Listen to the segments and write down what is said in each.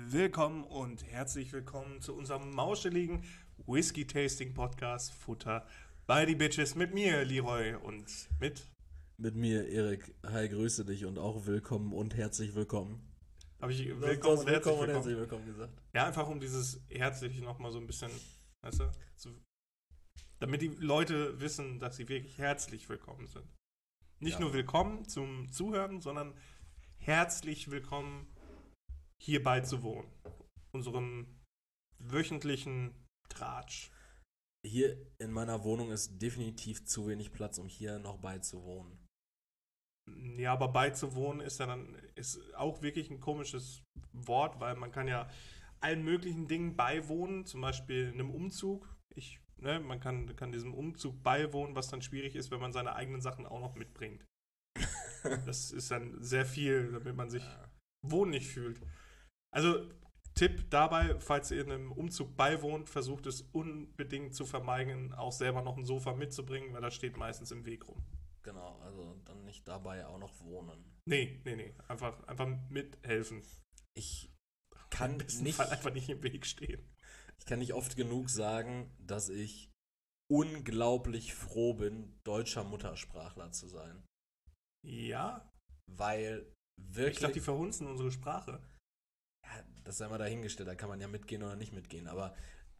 Willkommen und herzlich willkommen zu unserem mauscheligen Whisky-Tasting-Podcast Futter bei die Bitches mit mir, Leroy, und mit mir, Erik. Hi, grüße dich und auch willkommen und herzlich willkommen. Habe ich Du willkommen hast und herzlich willkommen und herzlich willkommen? willkommen gesagt. Ja, einfach um dieses herzlich nochmal so ein bisschen, weißt du, damit die Leute wissen, dass sie wirklich herzlich willkommen sind. Nicht Ja. nur willkommen zum Zuhören, sondern herzlich willkommen hier beizuwohnen. Unserem wöchentlichen Tratsch. Hier in meiner Wohnung ist definitiv zu wenig Platz, um hier noch beizuwohnen. Ja, aber beizuwohnen ist auch wirklich ein komisches Wort, weil man kann ja allen möglichen Dingen beiwohnen, zum Beispiel einem Umzug. Man kann diesem Umzug beiwohnen, was dann schwierig ist, wenn man seine eigenen Sachen auch noch mitbringt. Das ist dann sehr viel, damit man sich wohnlich fühlt. Also Tipp dabei, falls ihr einem Umzug beiwohnt, versucht es unbedingt zu vermeiden, auch selber noch ein Sofa mitzubringen, weil das steht meistens im Weg rum. Genau, also dann nicht dabei auch noch wohnen. Nee. Einfach mithelfen. Ich Im kann besten nicht, Fall einfach nicht im Weg stehen. ich kann nicht oft genug sagen, dass ich unglaublich froh bin, deutscher Muttersprachler zu sein. Ja? Weil Ich wirklich. dachte, die verhunzen unsere Sprache. Ja, das sei mal dahingestellt, da kann man ja mitgehen oder nicht mitgehen. Aber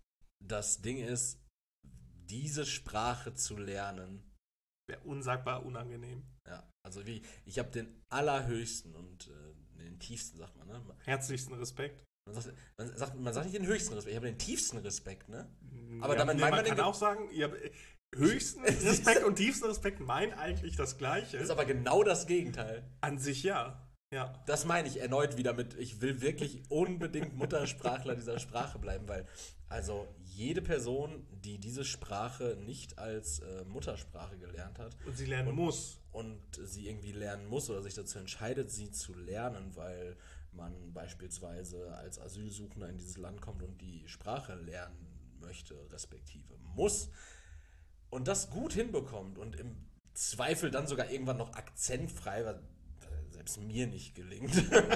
das Ding ist, diese Sprache zu lernen, Wäre unsagbar unangenehm. ja, also ich habe den allerhöchsten und den tiefsten, sagt man, ne? Herzlichsten Respekt. Man sagt nicht den höchsten Respekt, ich habe den tiefsten Respekt, ne? Aber Ja, damit nee, meint man man kann auch sagen, höchsten Respekt und tiefsten Respekt meinen eigentlich das Gleiche. ist aber genau das Gegenteil. An sich ja. Ja. Das meine ich erneut wieder mit, ich will wirklich unbedingt Muttersprachler dieser Sprache bleiben, weil also jede Person, die diese Sprache nicht als Muttersprache gelernt hat Und sie lernen muss. und sie irgendwie lernen muss oder sich dazu entscheidet, sie zu lernen, weil man beispielsweise als Asylsuchender in dieses Land kommt und die Sprache lernen möchte, respektive muss, und das gut hinbekommt und im Zweifel dann sogar irgendwann noch akzentfrei, was selbst mir nicht gelingt,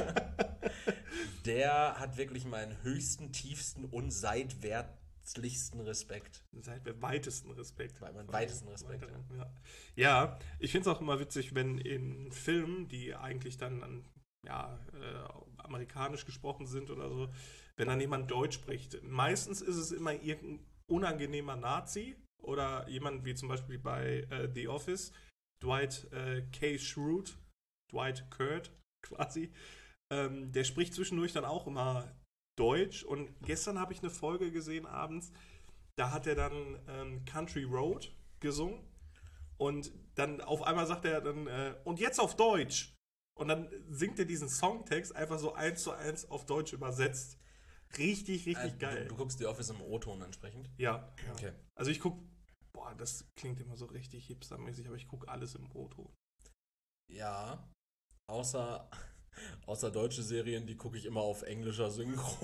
der hat wirklich meinen höchsten, tiefsten und seitwärtslichsten Respekt. Seit wir weitesten Respekt. Meinen weitesten Respekt, Ja, ich finde es auch immer witzig, wenn in Filmen, die eigentlich dann amerikanisch gesprochen sind oder so, wenn dann jemand Deutsch spricht. Meistens ist es immer irgendein unangenehmer Nazi oder jemand wie zum Beispiel bei The Office, Dwight K. Schrute, Dwight Kurt quasi. Der spricht zwischendurch dann auch immer Deutsch. Und gestern habe ich eine Folge gesehen abends, da hat er dann Country Road gesungen. Und dann auf einmal sagt er dann, und jetzt auf Deutsch. Und dann singt er diesen Songtext einfach so 1:1 auf Deutsch übersetzt. Richtig geil. Du guckst The Office im O-Ton entsprechend? Ja. Okay. Also ich gucke, das klingt immer so richtig hipstermäßig, aber ich gucke alles im O-Ton. Ja, außer deutsche Serien, die gucke ich immer auf englischer Synchro.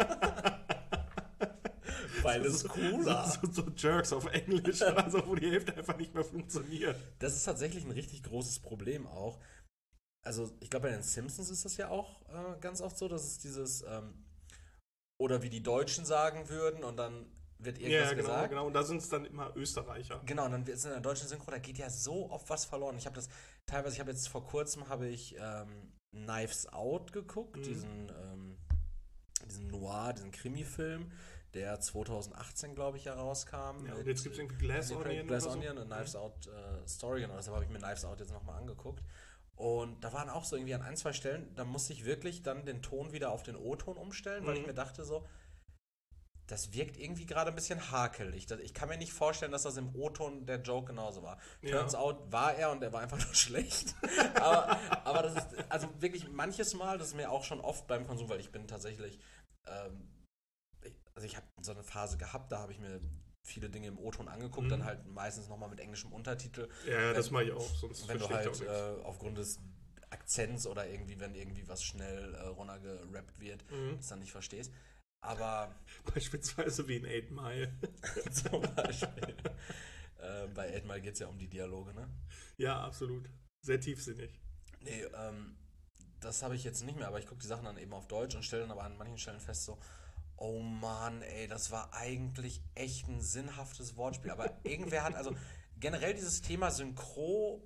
Weil es cooler. So Jerks auf Englisch, also wo die Hälfte einfach nicht mehr funktioniert. Das ist tatsächlich ein richtig großes Problem auch. Also ich glaube, bei den Simpsons ist das ja auch ganz oft so, dass es dieses oder wie die Deutschen sagen würden und dann wird irgendwas gesagt. Genau. Und da sind es dann immer Österreicher. Genau, und dann wird es in der deutschen Synchro, da geht ja so oft was verloren. Ich habe jetzt vor kurzem Knives Out geguckt, diesen Noir, diesen Krimi-Film, der 2018, glaube ich, herauskam. Ja, und jetzt gibt es irgendwie Glass Onion. Glass Onion und Knives Out Story, genau, deshalb habe ich mir Knives Out jetzt nochmal angeguckt. Und da waren auch so irgendwie an ein, zwei Stellen, da musste ich wirklich dann den Ton wieder auf den O-Ton umstellen, weil ich mir dachte so, das wirkt irgendwie gerade ein bisschen hakelig. Ich kann mir nicht vorstellen, dass das im O-Ton der Joke genauso war. Turns out war er und er war einfach nur schlecht. aber das ist, also wirklich manches Mal, das ist mir auch schon oft beim Konsum, weil ich bin tatsächlich, ich habe so eine Phase gehabt, da habe ich mir viele Dinge im O-Ton angeguckt, dann halt meistens nochmal mit englischem Untertitel. Ja, das mache ich auch, sonst wenn du verstehe ich halt auch nichts. aufgrund des Akzents oder wenn irgendwie was schnell runtergerappt wird, das dann nicht verstehst. Aber Beispielsweise wie in 8 Mile. zum Beispiel. Bei 8 Mile geht es ja um die Dialoge, ne? Ja, absolut. Sehr tiefsinnig. Nee, das habe ich jetzt nicht mehr, aber ich gucke die Sachen dann eben auf Deutsch und stelle dann aber an manchen Stellen fest so, oh Mann, ey, das war eigentlich echt ein sinnhaftes Wortspiel. Aber irgendwer hat, also generell dieses Thema Synchro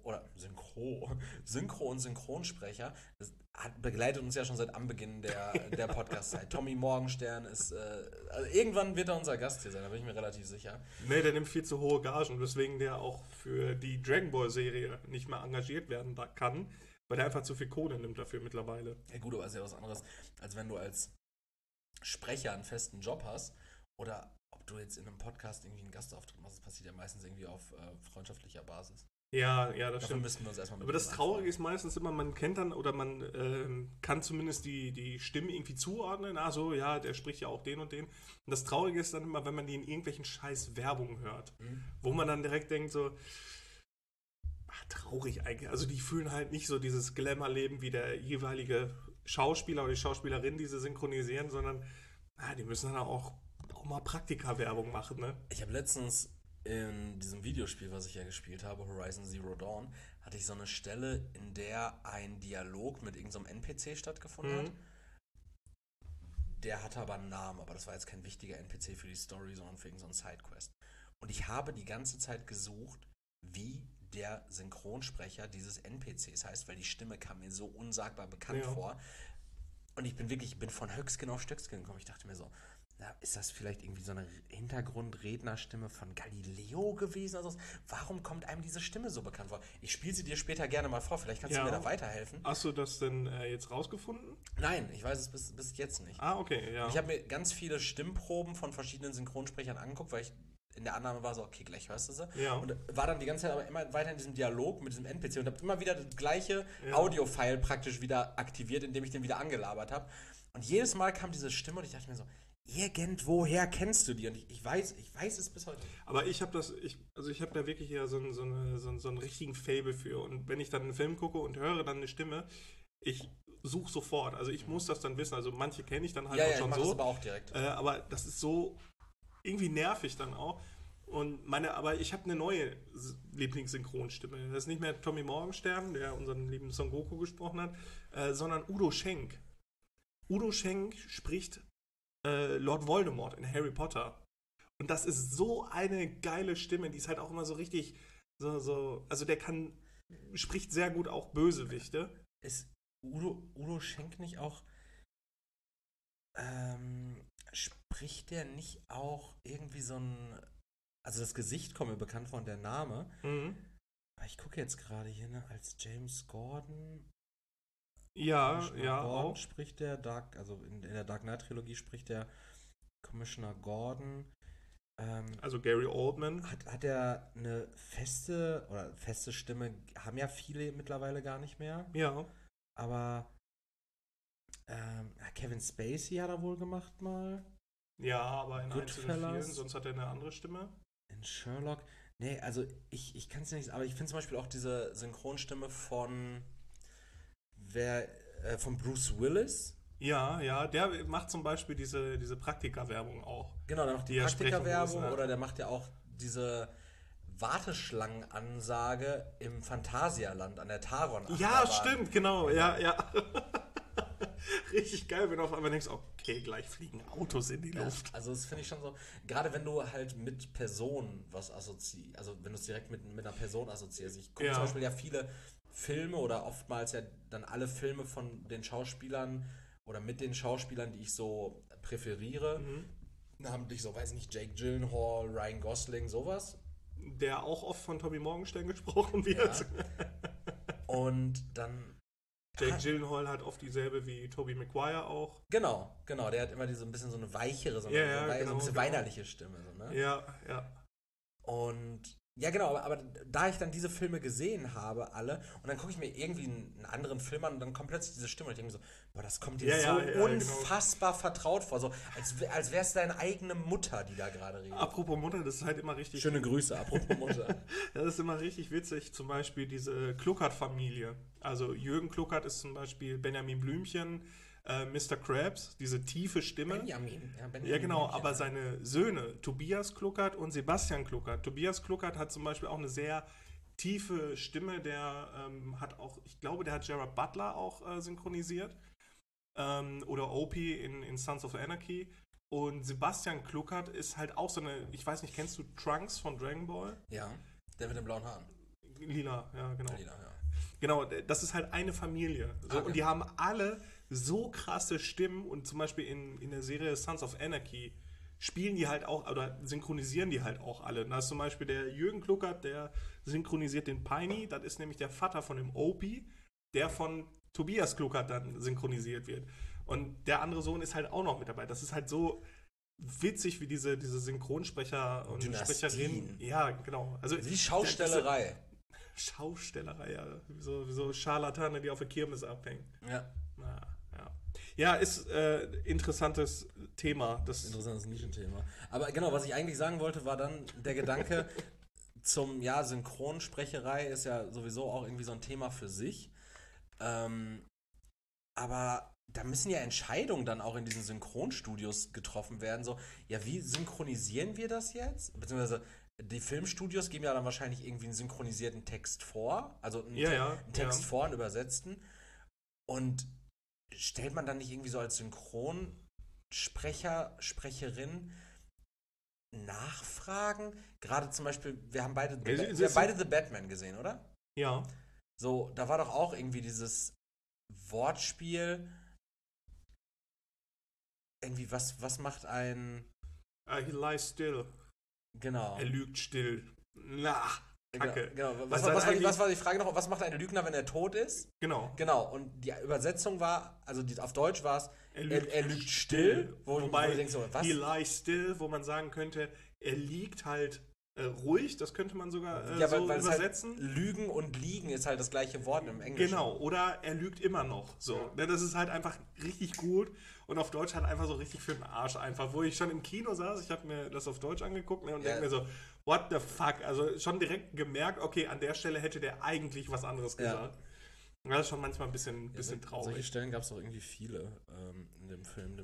und Synchronsprecher, das begleitet uns ja schon seit Anbeginn der Podcast-Zeit. Tommy Morgenstern ist, also irgendwann wird er unser Gast hier sein, da bin ich mir relativ sicher. Nee, der nimmt viel zu hohe Gagen, weswegen der auch für die Dragon Ball Serie nicht mehr engagiert werden kann, weil der einfach zu viel Kohle nimmt dafür mittlerweile. Ja gut, aber ist ja was anderes, als wenn du als Sprecher einen festen Job hast oder ob du jetzt in einem Podcast irgendwie einen Gastauftritt machst. Das passiert ja meistens irgendwie auf freundschaftlicher Basis. Ja, das Dafür stimmt. müssten wir uns erstmal mit Aber das dem Traurige ist meistens immer, man kennt dann oder man kann zumindest die Stimmen irgendwie zuordnen. Also ja, der spricht ja auch den und den. Und das Traurige ist dann immer, wenn man die in irgendwelchen scheiß Werbungen hört, wo man dann direkt denkt so, traurig eigentlich. Also die fühlen halt nicht so dieses Glamour-Leben wie der jeweilige Schauspieler oder die Schauspielerin, die sie synchronisieren, sondern die müssen dann auch mal Praktika-Werbung machen, ne? Ich habe letztens in diesem Videospiel, was ich ja gespielt habe, Horizon Zero Dawn, hatte ich so eine Stelle, in der ein Dialog mit irgendeinem NPC stattgefunden hat. Der hatte aber einen Namen, aber das war jetzt kein wichtiger NPC für die Story, sondern für irgendeinen Sidequest. Und ich habe die ganze Zeit gesucht, wie der Synchronsprecher dieses NPCs heißt, weil die Stimme kam mir so unsagbar bekannt vor. Und ich bin von Höcksken auf Stöcksken gekommen. Ich dachte mir so, ist das vielleicht irgendwie so eine Hintergrundrednerstimme von Galileo gewesen? Also, warum kommt einem diese Stimme so bekannt vor? Ich spiele sie dir später gerne mal vor, vielleicht kannst du mir da weiterhelfen. Hast du das denn jetzt rausgefunden? Nein, ich weiß es bis jetzt nicht. Okay, ja. Ich habe mir ganz viele Stimmproben von verschiedenen Synchronsprechern angeguckt, weil ich in der Annahme war so, okay, gleich hörst du sie. Ja. Und war dann die ganze Zeit aber immer weiter in diesem Dialog mit diesem NPC und habe immer wieder das gleiche Audio-File praktisch wieder aktiviert, indem ich den wieder angelabert habe. Und jedes Mal kam diese Stimme und ich dachte mir so, irgendwoher kennst du die? Und ich weiß es bis heute. Aber ich habe da wirklich ja so einen richtigen Faible für. Und wenn ich dann einen Film gucke und höre dann eine Stimme, ich suche sofort. Also ich muss das dann wissen. Also manche kenne ich dann halt auch schon so. Ja, ich mache das aber auch direkt. Aber das ist so irgendwie nervig dann auch. Aber ich habe eine neue Lieblingssynchronstimme. Das ist nicht mehr Tommy Morgenstern, der unseren lieben Son Goku gesprochen hat, sondern Udo Schenk. Udo Schenk spricht Lord Voldemort in Harry Potter. Und das ist so eine geile Stimme, die ist halt auch immer so richtig also der spricht sehr gut auch Bösewichte. Ist Udo Schenk nicht auch spricht der nicht auch irgendwie so ein, also das Gesicht kommt mir bekannt vor und der Name. Aber ich gucke jetzt gerade hier, ne, als James Gordon. Ja, Gordon auch. Spricht der also in der Dark Knight Trilogie spricht der Commissioner Gordon. Also Gary Oldman. Hat er eine feste Stimme, haben ja viele mittlerweile gar nicht mehr. Ja. Aber Kevin Spacey hat er wohl gemacht mal. Ja, aber in einzelnen Goodfellas. vielen, sonst hat er eine andere Stimme. In Sherlock. Nee, also ich kann es nicht, aber ich finde zum Beispiel auch diese Synchronstimme von von Bruce Willis. Ja, der macht zum Beispiel diese Praktika-Werbung auch. Genau, der macht die Praktika-Werbung oder der macht ja auch diese Warteschlangenansage im Phantasialand an der Taron. Ja, stimmt, genau, ja. Richtig geil, wenn du auf einmal denkst, okay, gleich fliegen Autos in die Luft. Also das finde ich schon so, gerade wenn du halt mit Personen was assoziierst, also wenn du es direkt mit einer Person assoziierst. Ich gucke zum Beispiel ja viele Filme oder oftmals ja dann alle Filme von den Schauspielern oder mit den Schauspielern, die ich so präferiere. Namentlich so, weiß nicht, Jake Gyllenhaal, Ryan Gosling, sowas. Der auch oft von Tommy Morgenstern gesprochen wird. Ja. Und dann Jake Gyllenhaal hat oft dieselbe wie Tobey Maguire auch. Genau, der hat immer ein bisschen so eine weichere, so ein bisschen weinerliche Stimme. So, ne? Ja. Und ja, genau, aber da ich dann diese Filme gesehen habe, alle, und dann gucke ich mir irgendwie einen anderen Film an und dann kommt plötzlich diese Stimme und ich denke mir so, boah, das kommt dir unfassbar vertraut vor, so als wäre es deine eigene Mutter, die da gerade redet. Apropos Mutter, das ist halt immer richtig... Schöne Grüße, apropos Mutter. Das ist immer richtig witzig, zum Beispiel diese Kluckert-Familie. Also Jürgen Kluckert ist zum Beispiel Benjamin Blümchen, Mr. Krabs, diese tiefe Stimme. Benjamin ja, genau, Blümchen, aber seine Söhne, Tobias Kluckert und Sebastian Kluckert. Tobias Kluckert hat zum Beispiel auch eine sehr tiefe Stimme, der hat auch, ich glaube, der hat Gerard Butler auch synchronisiert. Oder Opie in Sons of Anarchy. Und Sebastian Kluckert ist halt auch so eine, ich weiß nicht, kennst du Trunks von Dragon Ball? Ja, der mit den blauen Haaren. Lila, ja, genau. Lila, ja. Genau, das ist halt eine Familie. So, Okay. und die haben alle so krasse Stimmen und zum Beispiel in der Serie Sons of Anarchy spielen die halt auch, oder synchronisieren die halt auch alle. Da ist zum Beispiel der Jürgen Kluckert, der synchronisiert den Piney, das ist nämlich der Vater von dem Opie, der von Tobias Kluckert dann synchronisiert wird. Und der andere Sohn ist halt auch noch mit dabei. Das ist halt so witzig, wie diese Synchronsprecher und Dynastien. Sprecherinnen. Ja, genau. Also Wie Schaustellerei. Schaustellerei, ja. Wie so Scharlatane, die auf der Kirmes abhängen. Ja. Ja, ist interessantes Thema. Interessantes Nischenthema. Aber genau, was ich eigentlich sagen wollte, war dann der Gedanke zum, ja, Synchronsprecherei ist ja sowieso auch irgendwie so ein Thema für sich. Aber da müssen ja Entscheidungen dann auch in diesen Synchronstudios getroffen werden. So, ja, wie synchronisieren wir das jetzt? Beziehungsweise die Filmstudios geben ja dann wahrscheinlich irgendwie einen synchronisierten Text vor. Also einen Text vor, einen übersetzten. Und stellt man dann nicht irgendwie so als Synchronsprecher, Sprecherin Nachfragen? Gerade zum Beispiel, wir haben beide The Batman gesehen, oder? Ja. So, da war doch auch irgendwie dieses Wortspiel. Irgendwie, was macht ein. He lies still. Genau. Er lügt still. Na, Kacke. Genau. Was war die Frage noch? Was macht ein Lügner, wenn er tot ist? Genau. Genau. Und die Übersetzung war, also auf Deutsch war es, er lügt still. Wobei, wo du denkst, so, was? he lies still, wo man sagen könnte, er liegt halt ruhig, das könnte man sogar so übersetzen. Halt Lügen und Liegen ist halt das gleiche Wort im Englischen. Genau, oder er lügt immer noch. So. Ja. Das ist halt einfach richtig gut und auf Deutsch halt einfach so richtig für den Arsch einfach. Wo ich schon im Kino saß, ich habe mir das auf Deutsch angeguckt und denke mir so, what the fuck? Also schon direkt gemerkt, okay, an der Stelle hätte der eigentlich was anderes gesagt. Und das ist schon manchmal ein bisschen traurig. Solche Stellen gab es auch irgendwie viele in dem Film,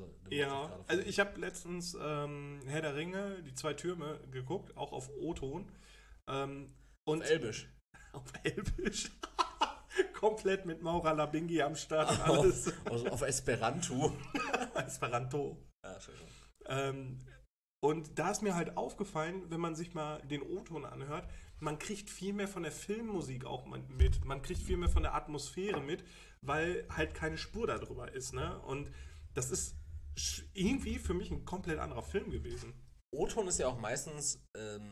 ich habe letztens Herr der Ringe, die 2 Türme geguckt, auch auf O-Ton. Auf Elbisch. Auf Elbisch. Komplett mit Maura Labingi am Start und alles. Auf Esperanto. Esperanto. Ja, Entschuldigung. Und da ist mir halt aufgefallen, wenn man sich mal den O-Ton anhört, man kriegt viel mehr von der Filmmusik auch mit. Man kriegt viel mehr von der Atmosphäre mit, weil halt keine Spur darüber ist. Ne? Und das ist irgendwie für mich ein komplett anderer Film gewesen. O-Ton ist ja auch meistens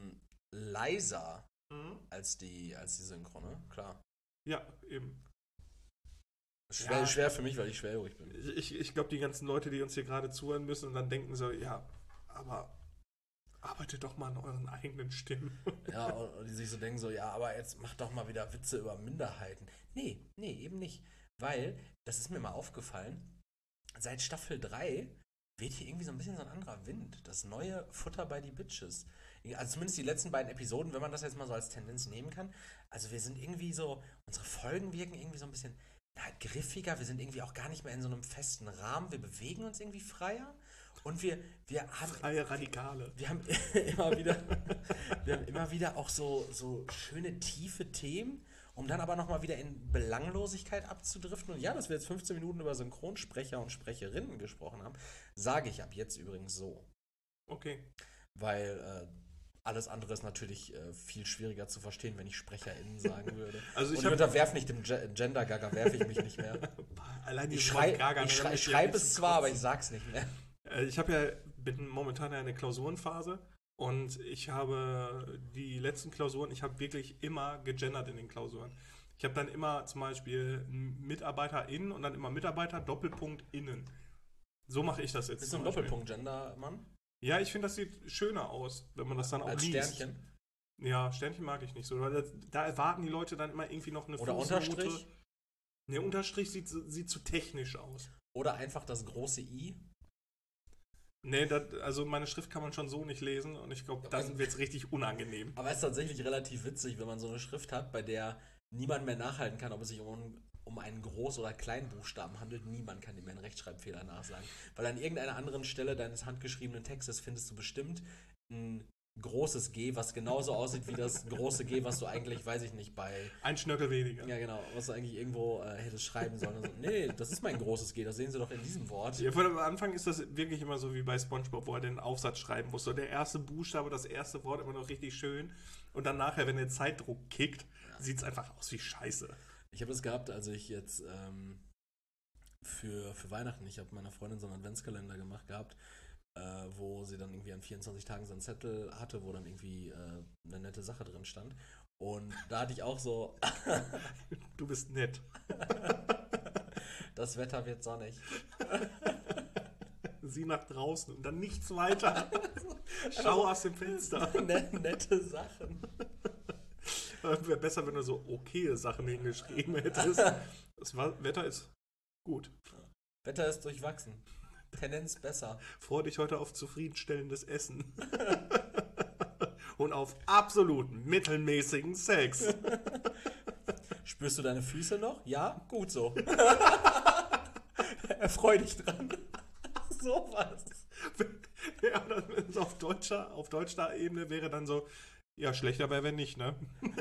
leiser als die Synchro, ne? Klar. Ja, eben. Schwer für mich, weil ich schwerhörig bin. Ich glaube, die ganzen Leute, die uns hier gerade zuhören müssen und dann denken so, ja, aber arbeitet doch mal an euren eigenen Stimmen. Ja, und die sich so denken so, ja, aber jetzt macht doch mal wieder Witze über Minderheiten. Nee, eben nicht. Weil, das ist mir mal aufgefallen, seit Staffel 3 weht hier irgendwie so ein bisschen so ein anderer Wind. Das neue Futter bei die Bitches. Also zumindest die letzten beiden Episoden, wenn man das jetzt mal so als Tendenz nehmen kann. Also wir sind irgendwie so, unsere Folgen wirken irgendwie so ein bisschen griffiger. Wir sind irgendwie auch gar nicht mehr in so einem festen Rahmen. Wir bewegen uns irgendwie freier. Und wir haben freie Radikale. Wir haben immer wieder auch so schöne, tiefe Themen, um dann aber nochmal wieder in Belanglosigkeit abzudriften. Und ja, dass wir jetzt 15 Minuten über Synchronsprecher und Sprecherinnen gesprochen haben, sage ich ab jetzt übrigens so. Okay. Weil alles andere ist natürlich viel schwieriger zu verstehen, wenn ich SprecherInnen sagen würde. Also ich unterwerfe nicht dem Gender-Gaga, werfe ich mich nicht mehr. Allein ich schreibe es zwar, aber ich sag's nicht mehr. Ich bin momentan in einer Klausurenphase und ich habe die letzten Klausuren, ich habe wirklich immer gegendert in den Klausuren. Ich habe dann immer zum Beispiel MitarbeiterInnen und dann immer Mitarbeiter, Doppelpunkt innen. So mache ich das jetzt. Bist du ein Doppelpunkt-Gender-Mann? Ja, ich finde, das sieht schöner aus, wenn man das dann auch als liest. Sternchen? Ja, Sternchen mag ich nicht so, weil da erwarten die Leute dann immer irgendwie noch eine Oder Fußnote. Unterstrich? Ne, Unterstrich sieht zu technisch aus. Oder einfach das große I? Nee, also meine Schrift kann man schon so nicht lesen und ich glaube, dann wird es richtig unangenehm. Aber es ist tatsächlich relativ witzig, wenn man so eine Schrift hat, bei der niemand mehr nachhalten kann, ob es sich um einen Groß- oder Kleinbuchstaben handelt. Niemand kann dir mehr einen Rechtschreibfehler nachsagen. Weil an irgendeiner anderen Stelle deines handgeschriebenen Textes findest du bestimmt ein großes G, was genauso aussieht wie das große G, was du eigentlich, weiß ich nicht, bei... Ein Schnörkel weniger. Ja, genau, was du eigentlich irgendwo hättest schreiben sollen. Also, nee, das ist mein großes G, das sehen sie doch in diesem Wort. Ja, am Anfang ist das wirklich immer so wie bei SpongeBob, wo er den Aufsatz schreiben muss. So der erste Buchstabe, das erste Wort immer noch richtig schön. Und dann nachher, wenn der Zeitdruck kickt, sieht es einfach aus wie Scheiße. Ich habe das gehabt, als ich jetzt für Weihnachten, ich habe meiner Freundin so einen Adventskalender gemacht gehabt, wo sie dann irgendwie an 24 Tagen so einen Zettel hatte, wo dann irgendwie eine nette Sache drin stand. Und da hatte ich auch so... Du bist nett. Das Wetter wird sonnig. Sieh nach draußen und dann nichts weiter. Schau aus dem Fenster. Nette Sachen. Wäre besser, wenn du so okay Sachen hingeschrieben hättest. Das Wetter ist gut. Wetter ist durchwachsen. Tendenz besser. Freu dich heute auf zufriedenstellendes Essen. Und auf absoluten mittelmäßigen Sex. Spürst du deine Füße noch? Ja? Gut so. Erfreu dich dran. So was. Ja, dann auf deutscher Ebene wäre dann so, ja, schlechter wäre, wenn nicht, ne?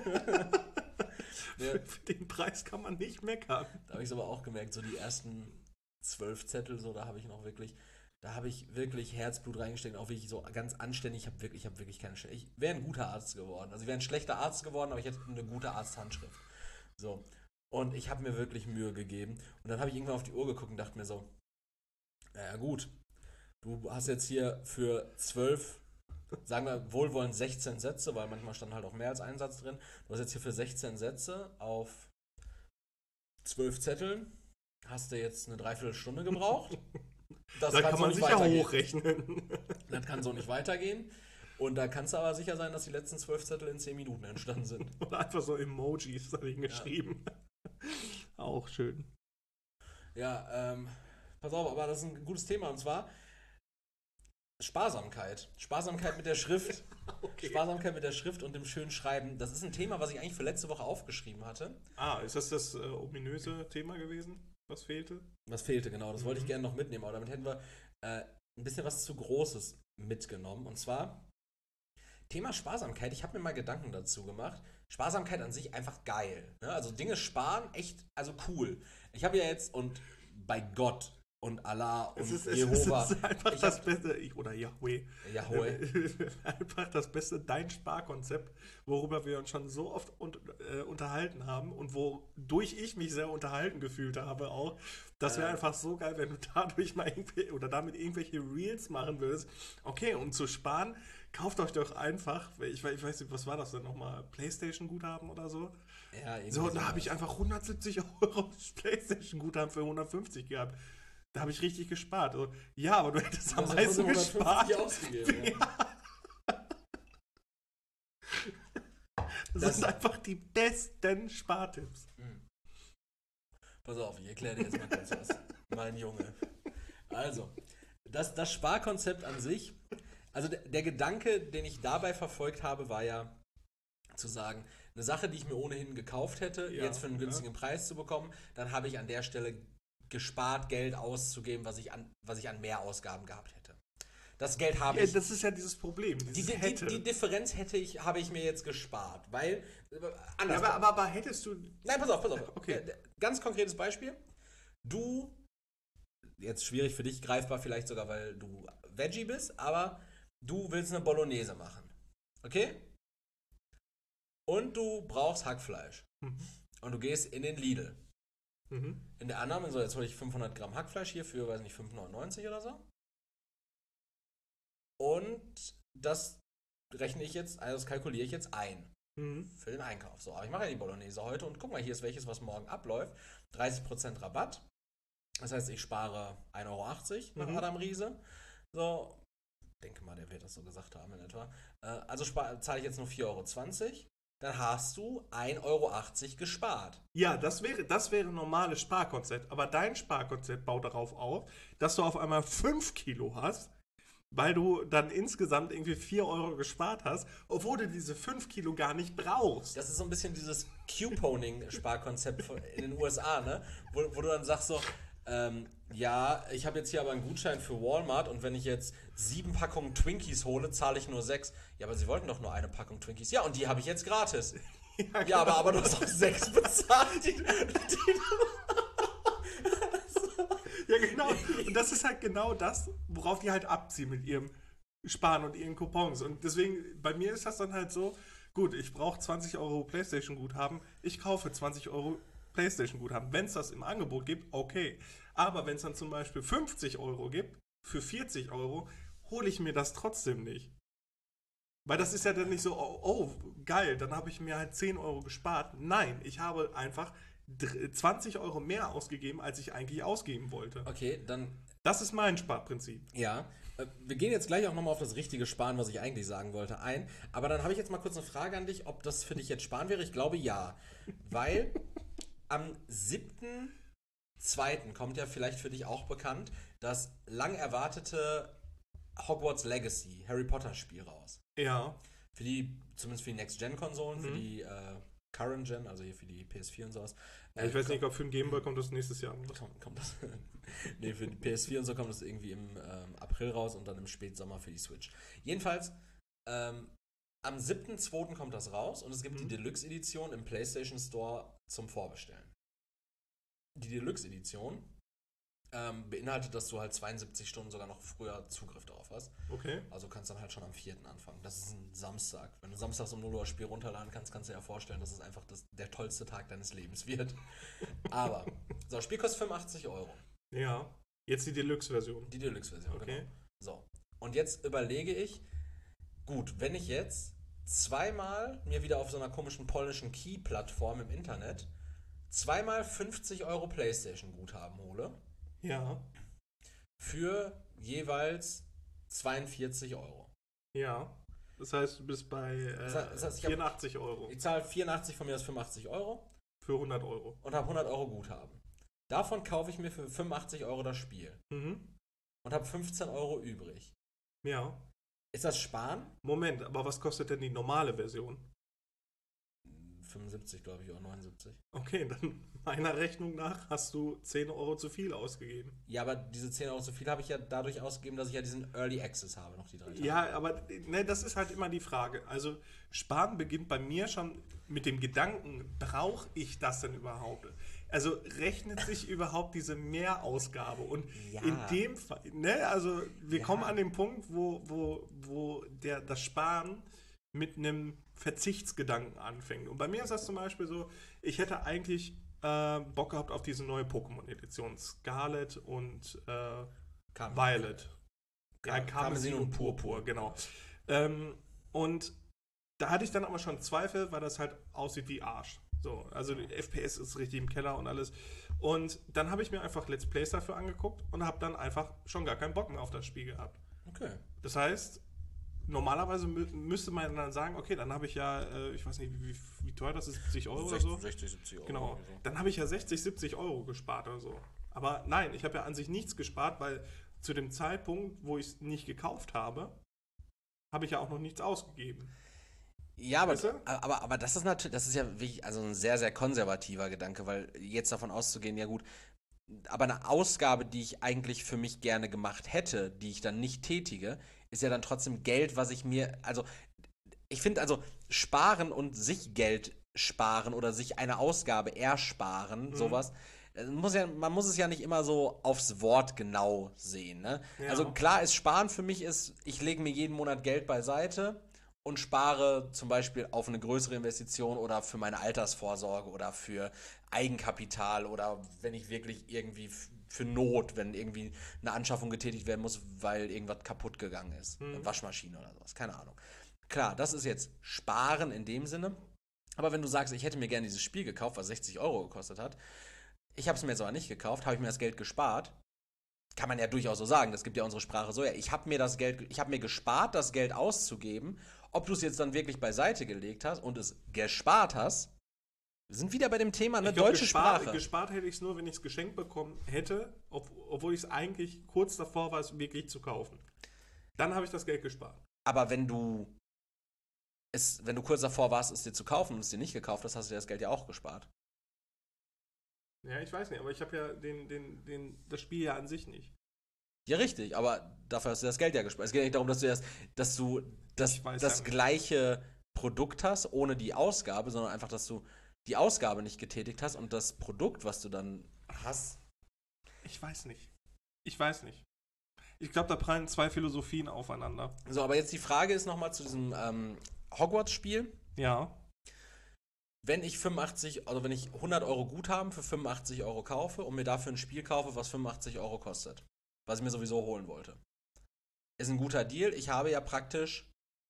Ja. Für den Preis kann man nicht meckern. Da habe ich es aber auch gemerkt, so die ersten 12 Zettel, so, da habe ich wirklich Herzblut reingesteckt, auch wirklich so ganz anständig. Ich habe wirklich keine Stelle. Ich wäre ein guter Arzt geworden. Also ich wäre ein schlechter Arzt geworden, aber ich hätte eine gute Arzthandschrift. So. Und ich habe mir wirklich Mühe gegeben. Und dann habe ich irgendwann auf die Uhr geguckt und dachte mir so, naja gut, du hast jetzt hier für 12, sagen wir wohlwollend 16 Sätze, weil manchmal stand halt auch mehr als ein Satz drin. Du hast jetzt hier für 16 Sätze auf 12 Zetteln, hast du jetzt eine Dreiviertelstunde gebraucht. Das da kann man so sicher hochrechnen. Das kann so nicht weitergehen. Und da kannst du aber sicher sein, dass die letzten 12 Zettel in 10 Minuten entstanden sind. Oder einfach so Emojis dahin geschrieben. Ja. Auch schön. Ja, pass auf, aber das ist ein gutes Thema und zwar Sparsamkeit. Sparsamkeit mit der Schrift. Okay. Sparsamkeit mit der Schrift und dem schönen Schreiben. Das ist ein Thema, was ich eigentlich für letzte Woche aufgeschrieben hatte. Ist das ominöse Thema gewesen? Was fehlte? Was fehlte, genau. Das wollte ich gerne noch mitnehmen. Aber damit hätten wir ein bisschen was zu Großes mitgenommen. Und zwar Thema Sparsamkeit. Ich habe mir mal Gedanken dazu gemacht. Sparsamkeit an sich einfach geil. Ne? Also Dinge sparen, echt, also cool. Ich habe ja jetzt, und bei Gott und Allah und Jehova. Es ist einfach das Beste, oder Yahweh. Einfach das Beste, dein Sparkonzept, worüber wir uns schon so oft unterhalten haben und wodurch ich mich sehr unterhalten gefühlt habe auch. Das wäre einfach so geil, wenn du dadurch mal damit irgendwelche Reels machen würdest. Okay, um zu sparen, kauft euch doch einfach, ich weiß nicht, was war das denn nochmal, PlayStation-Guthaben oder so? Ja, so, da habe ich einfach 170 € PlayStation-Guthaben für 150 gehabt. Da habe ich richtig gespart. Also, ja, aber du hättest am meisten gespart. Ausgegeben, ja. Das sind einfach die besten Spartipps. Pass auf, ich erkläre dir jetzt mal kurz was. Mein Junge. Also, das Sparkonzept an sich, also der Gedanke, den ich dabei verfolgt habe, war ja zu sagen, eine Sache, die ich mir ohnehin gekauft hätte, jetzt für einen günstigen Preis zu bekommen, dann habe ich an der Stelle gespart, Geld auszugeben, was ich an Mehrausgaben gehabt hätte. Das Geld habe ich. Das ist ja dieses Problem. Die Differenz habe ich mir jetzt gespart, weil anders. Ja, aber hättest du. Nein, pass auf. Okay. Ganz konkretes Beispiel. Du, jetzt schwierig für dich, greifbar vielleicht sogar, weil du Veggie bist, aber du willst eine Bolognese machen. Okay? Und du brauchst Hackfleisch. Und du gehst in den Lidl. In der Annahme, so jetzt hole ich 500 Gramm Hackfleisch hier für, weiß nicht, 5,99 oder so. Und das rechne ich jetzt, also das kalkuliere ich jetzt ein. Für den Einkauf. So, aber ich mache ja die Bolognese heute und guck mal, hier ist welches, was morgen abläuft. 30% Rabatt. Das heißt, ich spare 1,80 € nach Adam Riese. So, denke mal, der wird das so gesagt haben in etwa. Also zahle ich jetzt nur 4,20 €. Dann hast du 1,80 € gespart. Ja, das wäre ein normales Sparkonzept. Aber dein Sparkonzept baut darauf auf, dass du auf einmal 5 Kilo hast, weil du dann insgesamt irgendwie 4 € gespart hast, obwohl du diese 5 Kilo gar nicht brauchst. Das ist so ein bisschen dieses Couponing-Sparkonzept in den USA, ne? Wo du dann sagst so, Ja, ich habe jetzt hier aber einen Gutschein für Walmart und wenn ich jetzt 7 Packungen Twinkies hole, zahle ich nur 6. Ja, aber Sie wollten doch nur eine Packung Twinkies. Ja, und die habe ich jetzt gratis. Ja, Ja, genau. aber du hast auch 6 bezahlt. Ja, genau. Und das ist halt genau das, worauf die halt abziehen mit ihrem Sparen und ihren Coupons. Und deswegen, bei mir ist das dann halt so, gut, ich brauche 20 Euro PlayStation-Guthaben, ich kaufe 20 Euro PlayStation-Guthaben. Wenn es das im Angebot gibt, okay. Aber wenn es dann zum Beispiel 50 Euro gibt, für 40 Euro, hole ich mir das trotzdem nicht. Weil das ist ja dann nicht so, oh, geil, dann habe ich mir halt 10 Euro gespart. Nein, ich habe einfach 20 Euro mehr ausgegeben, als ich eigentlich ausgeben wollte. Okay, dann Das ist mein Sparprinzip. ja. Wir gehen jetzt gleich auch nochmal auf das richtige Sparen, was ich eigentlich sagen wollte, ein. Aber dann habe ich jetzt mal kurz eine Frage an dich, ob das für dich jetzt Sparen wäre. Ich glaube ja. Weil am 7.2. kommt ja vielleicht für dich auch bekannt das lang erwartete Hogwarts Legacy Harry Potter Spiel raus. Ja. Für die, zumindest für die Next-Gen-Konsolen, für die Current-Gen, also hier für die PS4 und sowas. Ich weiß nicht, ob für den Game Boy kommt das nächstes Jahr. Kommt das? Nee, für die PS4 und so kommt das irgendwie im April raus und dann im Spätsommer für die Switch. Jedenfalls, am 7.2. kommt das raus und es gibt die Deluxe-Edition im PlayStation Store zum Vorbestellen. Die Deluxe-Edition beinhaltet, dass du halt 72 Stunden sogar noch früher Zugriff darauf hast. Okay. Also kannst dann halt schon am 4. anfangen. Das ist ein Samstag. Wenn du samstags um 0 Uhr das Spiel runterladen kannst, kannst du dir ja vorstellen, dass es einfach der tollste Tag deines Lebens wird. Aber, so, das Spiel kostet 85 Euro. Ja. Jetzt die Deluxe-Version. Die Deluxe-Version, Okay. genau. So, und jetzt überlege ich, gut, wenn ich jetzt zweimal mir wieder auf so einer komischen polnischen Key-Plattform im Internet zweimal 50 Euro PlayStation-Guthaben hole, Ja. für jeweils 42 Euro. Ja. Das heißt, du bist bei Das heißt, 84 Euro Ich zahle 84 von mir aus 85 Euro für 100 Euro. und habe 100 Euro Guthaben. Davon kaufe ich mir für 85 Euro das Spiel Mhm. und habe 15 Euro übrig. Ja. Ist das Sparen? Moment, aber was kostet denn die normale Version? 75, glaube ich, oder 79. Okay, dann meiner Rechnung nach hast du 10 Euro zu viel ausgegeben. Ja, aber diese 10 Euro zu viel habe ich ja dadurch ausgegeben, dass ich ja diesen Early Access habe, noch die 3 Tage. Ja, aber ne, das ist halt immer die Frage. Also Sparen beginnt bei mir schon mit dem Gedanken, brauche ich das denn überhaupt? Also rechnet sich überhaupt diese Mehrausgabe? Und Ja. in dem Fall, ne, also wir Ja. kommen an den Punkt, wo das Sparen mit einem Verzichtsgedanken anfängt. Und bei mir ist das zum Beispiel so, ich hätte eigentlich Bock gehabt auf diese neue Pokémon-Edition. Scarlet und Violet. Ja, Karmesin und Purpur, genau. Und da hatte ich dann aber schon Zweifel, weil das halt aussieht wie Arsch. So, also die FPS ist richtig im Keller und alles. Und dann habe ich mir einfach Let's Plays dafür angeguckt und habe dann einfach schon gar keinen Bock mehr auf das Spiel gehabt. Okay. Das heißt, normalerweise müsste man dann sagen, okay, dann habe ich ja, ich weiß nicht, wie teuer das ist, 70 Euro oder so. 60, 70 Euro. Genau. irgendwie so. Dann habe ich ja 60, 70 Euro gespart oder so. Aber nein, ich habe ja an sich nichts gespart, weil zu dem Zeitpunkt, wo ich es nicht gekauft habe, habe ich ja auch noch nichts ausgegeben. Ja, aber, Weißt du? aber das ist natürlich, das ist ja wirklich, also ein sehr, sehr konservativer Gedanke, weil jetzt davon auszugehen, ja gut, aber eine Ausgabe, die ich eigentlich für mich gerne gemacht hätte, die ich dann nicht tätige, ist ja dann trotzdem Geld, was ich mir, also ich finde also sparen und sich Geld sparen oder sich eine Ausgabe ersparen, sowas. Man muss es ja nicht immer so aufs Wort genau sehen. Ne? Ja. Also klar ist Sparen für mich ist, ich lege mir jeden Monat Geld beiseite und spare zum Beispiel auf eine größere Investition oder für meine Altersvorsorge oder für Eigenkapital oder wenn ich wirklich irgendwie für Not, wenn irgendwie eine Anschaffung getätigt werden muss, weil irgendwas kaputt gegangen ist. Eine Waschmaschine oder sowas, keine Ahnung. Klar, das ist jetzt Sparen in dem Sinne. Aber wenn du sagst, ich hätte mir gerne dieses Spiel gekauft, was 60 Euro gekostet hat, ich habe es mir jetzt aber nicht gekauft, habe ich mir das Geld gespart, kann man ja durchaus so sagen, das gibt ja unsere Sprache so, ja, ich habe mir gespart, das Geld auszugeben, ob du es jetzt dann wirklich beiseite gelegt hast und es gespart hast, wir sind wieder bei dem Thema, eine Ich glaub, deutsche Sprache. Gespart hätte ich es nur, wenn ich es geschenkt bekommen hätte, obwohl ich es eigentlich kurz davor war, es wirklich zu kaufen. Dann habe ich das Geld gespart. Aber wenn du kurz davor warst, es dir zu kaufen und es dir nicht gekauft hast, hast du dir das Geld ja auch gespart. Ja, ich weiß nicht, aber ich habe ja das Spiel ja an sich nicht. Ja, richtig, aber dafür hast du das Geld ja gespart. Es geht nicht darum, dass du Ich weiß das ja nicht. gleiche Produkt hast, ohne die Ausgabe, sondern einfach, dass du die Ausgabe nicht getätigt hast und das Produkt, was du dann hast. Ich weiß nicht. Ich weiß nicht. Ich glaube, da prallen zwei Philosophien aufeinander. So, aber jetzt die Frage ist nochmal zu diesem Hogwarts-Spiel. Ja. Wenn ich 100 Euro Guthaben für 85 Euro kaufe und mir dafür ein Spiel kaufe, was 85 Euro kostet, was ich mir sowieso holen wollte, ist ein guter Deal. Ich habe ja praktisch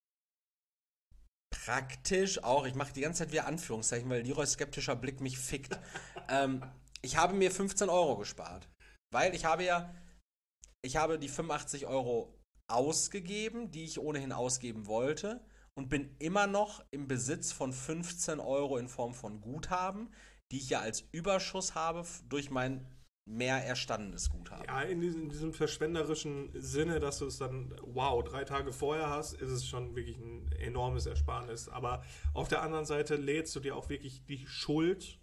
auch, ich mache die ganze Zeit wieder Anführungszeichen, weil Leroys skeptischer Blick mich fickt. Ich habe mir 15 Euro gespart, weil ich habe die 85 Euro ausgegeben, die ich ohnehin ausgeben wollte, und bin immer noch im Besitz von 15 Euro in Form von Guthaben, die ich ja als Überschuss habe durch mein mehr erstandenes Guthaben. Ja, in diesem verschwenderischen Sinne, dass du es dann, 3 Tage vorher hast, ist es schon wirklich ein enormes Ersparnis. Aber auf der anderen Seite lädst du dir auch wirklich die Schuld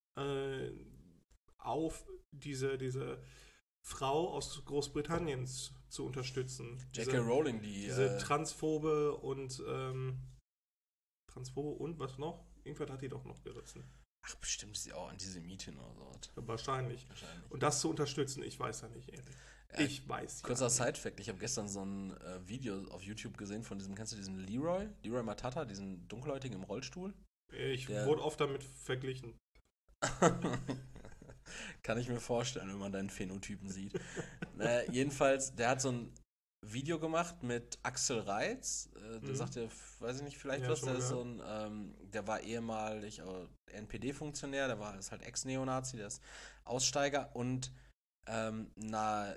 auf, diese Frau aus Großbritannien zu unterstützen. J.K. Rowling, diese transphobe und was noch? Irgendwas hat die doch noch gerissen. Ach, bestimmt ist sie auch Antisemitin oder so. Wahrscheinlich. Und das zu unterstützen, ich weiß ja nicht, ehrlich. Ich weiß ja. Kurzer Side-Fact, ich habe gestern so ein Video auf YouTube gesehen von kennst du diesen Leroy Matata, diesen Dunkelhäutigen im Rollstuhl? Ich wurde oft damit verglichen. Kann ich mir vorstellen, wenn man deinen Phänotypen sieht. Jedenfalls, der hat so ein Video gemacht mit Axel Reitz. Der sagte, weiß ich nicht, vielleicht was. Der ist so der war ehemalig NPD-Funktionär, ist halt Ex-Neonazi, der ist Aussteiger und einer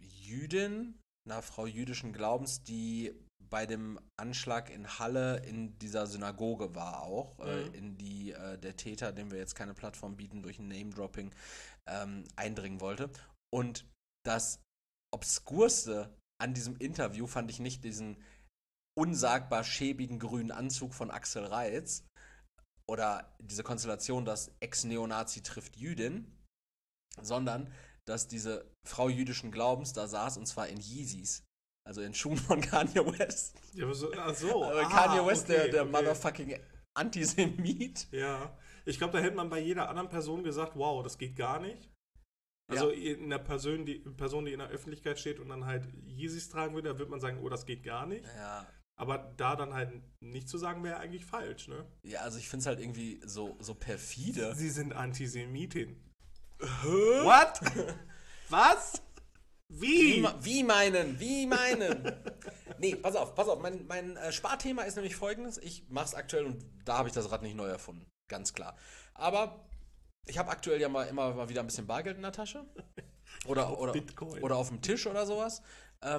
Frau jüdischen Glaubens, die bei dem Anschlag in Halle in dieser Synagoge war auch, in die der Täter, dem wir jetzt keine Plattform bieten, durch ein Name-Dropping eindringen wollte. Und das Obskurste an diesem Interview fand ich nicht diesen unsagbar schäbigen grünen Anzug von Axel Reitz oder diese Konstellation, dass Ex-Neonazi trifft Jüdin, sondern dass diese Frau jüdischen Glaubens da saß, und zwar in Yeezys. Also in Schuhen von Kanye West. Ja, so. Kanye West, der motherfucking Antisemit. Ja, ich glaube, da hätte man bei jeder anderen Person gesagt, wow, das geht gar nicht. Also in einer Person, die in der Öffentlichkeit steht und dann halt Yeezys tragen würde, da würde man sagen, oh, das geht gar nicht. Ja. Aber da dann halt nicht zu sagen, wäre eigentlich falsch, ne? Ja, also ich finde es halt irgendwie so perfide. Sie sind Antisemitin. What? Was? Wie meinen? Nee, pass auf. Mein Sparthema ist nämlich folgendes. Ich mache es aktuell und da habe ich das Rad nicht neu erfunden. Ganz klar. Aber ich habe aktuell ja immer mal wieder ein bisschen Bargeld in der Tasche. Oder Bitcoin. Oder auf dem Tisch oder sowas. So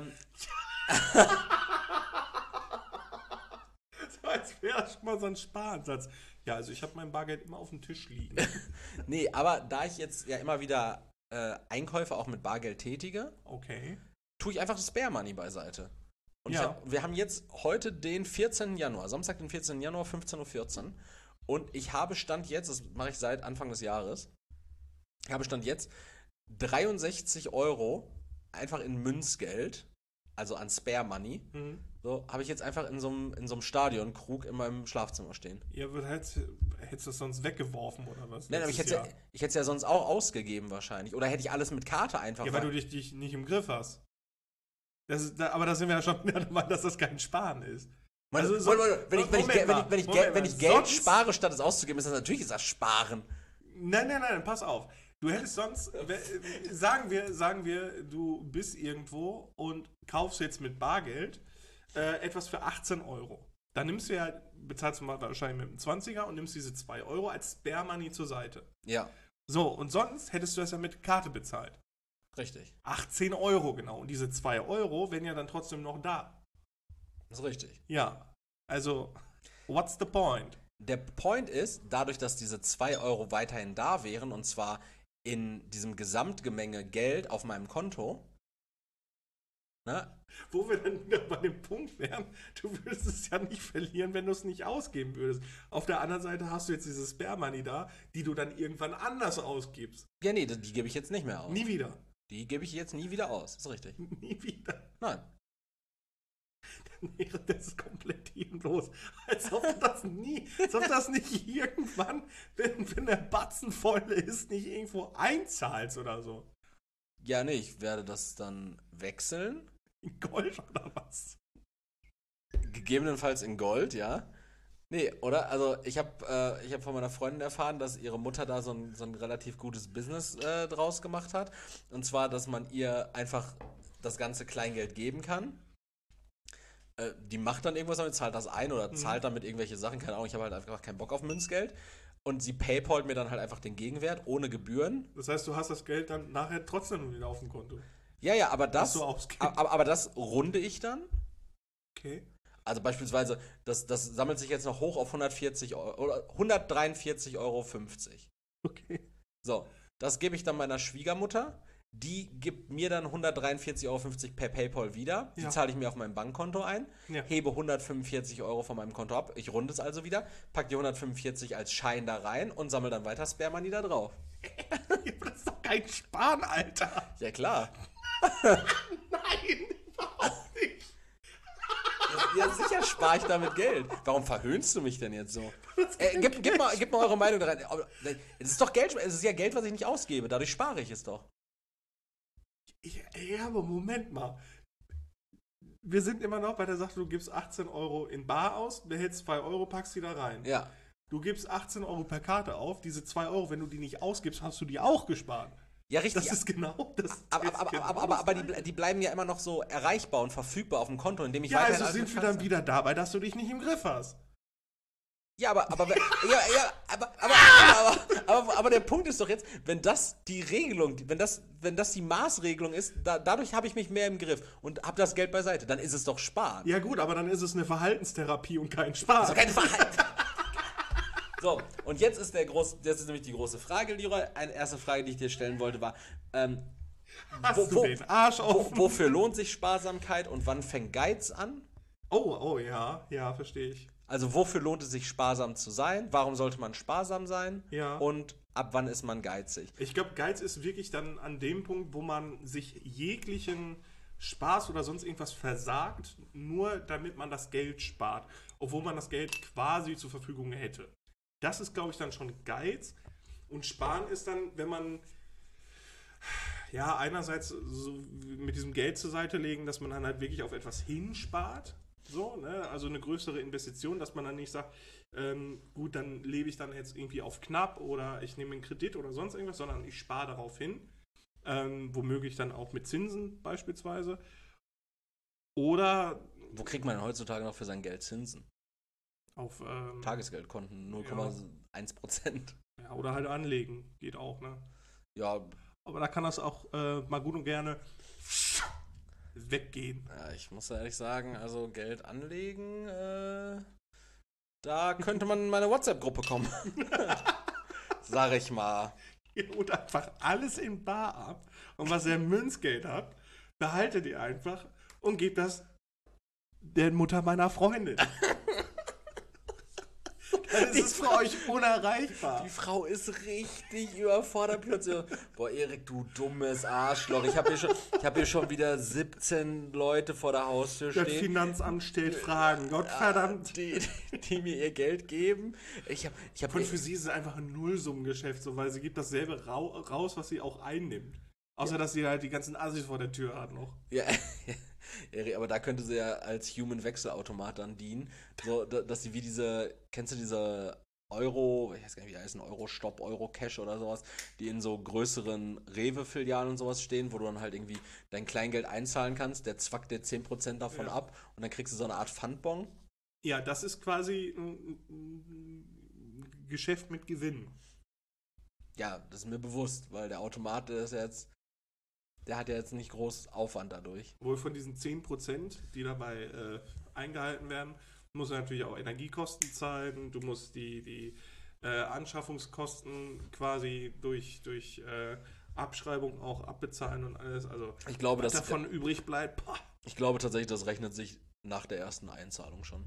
als wäre schon mal so ein Sparansatz. Ja, also ich habe mein Bargeld immer auf dem Tisch liegen. Nee, aber da ich jetzt ja immer wieder Einkäufe auch mit Bargeld tätige, okay, tue ich einfach das Spare Money beiseite. Und ja. wir haben jetzt heute den 14. Januar, Samstag den 14. Januar, 15:14 Uhr. Und ich habe Stand jetzt, das mache ich seit Anfang des Jahres, ich habe Stand jetzt 63 Euro einfach in Münzgeld, also an Spare Money, so habe ich jetzt einfach in so einem Stadionkrug in meinem Schlafzimmer stehen. Ja, hättest du das sonst weggeworfen oder was? Nein, aber ich hätte es ja sonst auch ausgegeben wahrscheinlich. Oder hätte ich alles mit Karte einfach. Ja, weil du dich nicht im Griff hast. Aber da sind wir ja schon mehr dabei, dass das kein Sparen ist. Also, wenn ich Geld spare, statt es auszugeben, ist das natürlich Sparen. Nein, pass auf. Du hättest sonst, sagen wir, du bist irgendwo und kaufst jetzt mit Bargeld etwas für 18 Euro. Dann bezahlst du mal wahrscheinlich mit einem 20er und nimmst diese 2 Euro als Spare Money zur Seite. Ja. So, und sonst hättest du das ja mit Karte bezahlt. Richtig. 18 Euro, genau. Und diese 2 Euro wären ja dann trotzdem noch da. Das ist richtig. Ja. Also, what's the point? Der Point ist, dadurch, dass diese 2 Euro weiterhin da wären, und zwar in diesem Gesamtgemenge Geld auf meinem Konto, Ne? Wo wir dann wieder bei dem Punkt wären, du würdest es ja nicht verlieren, wenn du es nicht ausgeben würdest. Auf der anderen Seite hast du jetzt diese Spare Money da, die du dann irgendwann anders ausgibst. Ja, nee, die gebe ich jetzt nicht mehr aus. Nie wieder. Die gebe ich jetzt nie wieder aus. Ist richtig. Nie wieder. Nein. Dann wäre das komplett hirnlos. Als ob das nicht irgendwann, wenn der Batzen voll ist, nicht irgendwo einzahlst oder so. Ja, nee, ich werde das dann wechseln. In Gold oder was? Gegebenenfalls in Gold, ja. Nee, oder? Also ich hab von meiner Freundin erfahren, dass ihre Mutter da so ein relativ gutes Business draus gemacht hat. Und zwar, dass man ihr einfach das ganze Kleingeld geben kann. Die macht dann irgendwas damit, zahlt das ein oder zahlt damit irgendwelche Sachen. Keine Ahnung, ich habe halt einfach keinen Bock auf Münzgeld. Und sie paypalt mir dann halt einfach den Gegenwert ohne Gebühren. Das heißt, du hast das Geld dann nachher trotzdem wieder auf dem Konto. Ja, aber das, du ausgibst. aber das runde ich dann. Okay. Also beispielsweise, das sammelt sich jetzt noch hoch auf 143,50 Euro. Okay. So, das gebe ich dann meiner Schwiegermutter. Die gibt mir dann 143,50 Euro per PayPal wieder. Die zahle ich mir auf mein Bankkonto ein, hebe 145 Euro von meinem Konto ab. Ich runde es also wieder, packe die 145 als Schein da rein und sammle dann weiter Spare Money da drauf. Das ist doch kein Sparen, Alter. Ja, klar. Nein, überhaupt nicht. Ja, sicher spare ich damit Geld. Warum verhöhnst du mich denn jetzt so? Gib mal eure Meinung da rein. Es ist doch Geld, es ist ja Geld, was ich nicht ausgebe. Dadurch spare ich es doch. Ja, aber Moment mal. Wir sind immer noch bei der Sache, du gibst 18 Euro in Bar aus, behältst 2 Euro, packst die da rein. Ja. Du gibst 18 Euro per Karte auf, diese 2 Euro, wenn du die nicht ausgibst, hast du die auch gespart. Ja, richtig. Das ist genau das. Aber die bleiben ja immer noch so erreichbar und verfügbar auf dem Konto, indem ich ja, weiterhin also sind wir dann wieder dabei, dass du dich nicht im Griff hast. Ja, aber der Punkt ist doch jetzt, wenn das die Regelung, wenn das die Maßregelung ist, dadurch habe ich mich mehr im Griff und habe das Geld beiseite, dann ist es doch Sparen. Ja gut, aber dann ist es eine Verhaltenstherapie und kein Sparen. Also kein Verhalten. So, und jetzt ist nämlich die große Frage, Leroy. Eine erste Frage, die ich dir stellen wollte, war, hast du den Arsch offen? Wofür lohnt sich Sparsamkeit und wann fängt Geiz an? Oh, ja, verstehe ich. Also wofür lohnt es sich, sparsam zu sein? Warum sollte man sparsam sein? Ja. Und ab wann ist man geizig? Ich glaube, Geiz ist wirklich dann an dem Punkt, wo man sich jeglichen Spaß oder sonst irgendwas versagt, nur damit man das Geld spart, obwohl man das Geld quasi zur Verfügung hätte. Das ist, glaube ich, dann schon Geiz. Und Sparen ist dann, wenn man ja einerseits so mit diesem Geld zur Seite legen, dass man dann halt wirklich auf etwas hinspart. So, ne? Also eine größere Investition, dass man dann nicht sagt, gut, dann lebe ich dann jetzt irgendwie auf knapp oder ich nehme einen Kredit oder sonst irgendwas, sondern ich spare darauf hin. Womöglich dann auch mit Zinsen beispielsweise. Oder wo kriegt man denn heutzutage noch für sein Geld Zinsen? Auf Tagesgeldkonten, 0,1%. Ja, oder halt anlegen, geht auch, ne? Ja. Aber da kann das auch mal gut und gerne weggehen. Ja, ich muss ehrlich sagen, also Geld anlegen, da könnte man in meine WhatsApp-Gruppe kommen. Sag ich mal. Und einfach alles in Bar ab. Und was ihr Münzgeld habt, behaltet ihr einfach und gebt das der Mutter meiner Freundin. Dann ist es für euch unerreichbar. Die Frau ist richtig überfordert plötzlich. Boah, Erik, du dummes Arschloch. Ich habe hier schon wieder 17 Leute vor der Haustür stehen. Das Finanzamt stellt Fragen. Gottverdammt. Die mir ihr Geld geben. Und für sie ist es einfach ein Nullsummengeschäft, so, weil sie gibt dasselbe raus, was sie auch einnimmt. Außer, dass sie halt die ganzen Assis vor der Tür hat noch. Ja, aber da könnte sie ja als Human-Wechselautomat dann dienen. So, dass sie wie kennst du diese Euro, ich weiß gar nicht, wie die heißen, Euro-Stop, Euro-Cash oder sowas, die in so größeren Rewe-Filialen und sowas stehen, wo du dann halt irgendwie dein Kleingeld einzahlen kannst, der zwackt dir 10% davon ab und dann kriegst du so eine Art Pfandbon. Ja, das ist quasi ein Geschäft mit Gewinn. Ja, das ist mir bewusst, weil der Automat der hat ja jetzt nicht groß Aufwand dadurch. Wohl von diesen 10%, die dabei eingehalten werden, musst du natürlich auch Energiekosten zahlen. Du musst die Anschaffungskosten quasi durch Abschreibung auch abbezahlen und alles. Also ich glaube, was davon übrig bleibt, Ich glaube tatsächlich, das rechnet sich nach der ersten Einzahlung schon.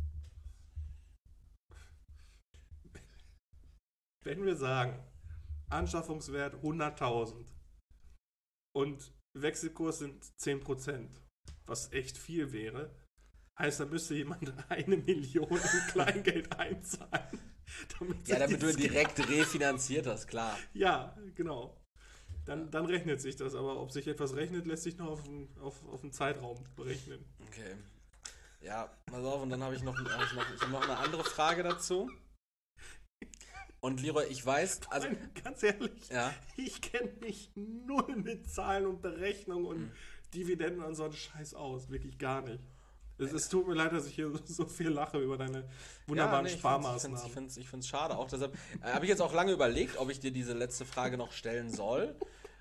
Wenn wir sagen, Anschaffungswert 100.000 und Wechselkurs sind 10%, was echt viel wäre, heißt, da müsste jemand 1 Million in Kleingeld einzahlen. Damit du direkt refinanziert hast, klar. Ja, genau. Dann rechnet sich das, aber ob sich etwas rechnet, lässt sich nur auf einen Zeitraum berechnen. Okay. Ja, pass auf, und dann habe ich noch eine andere Frage dazu. Und Leroy, ich weiß, also Ganz ehrlich, ja. Ich kenne mich null mit Zahlen und Berechnungen und Dividenden und so einen Scheiß aus. Wirklich gar nicht. Es tut mir leid, dass ich hier so viel lache über deine wunderbaren Sparmaßnahmen. Ich find's schade. Auch deshalb habe ich jetzt auch lange überlegt, ob ich dir diese letzte Frage noch stellen soll.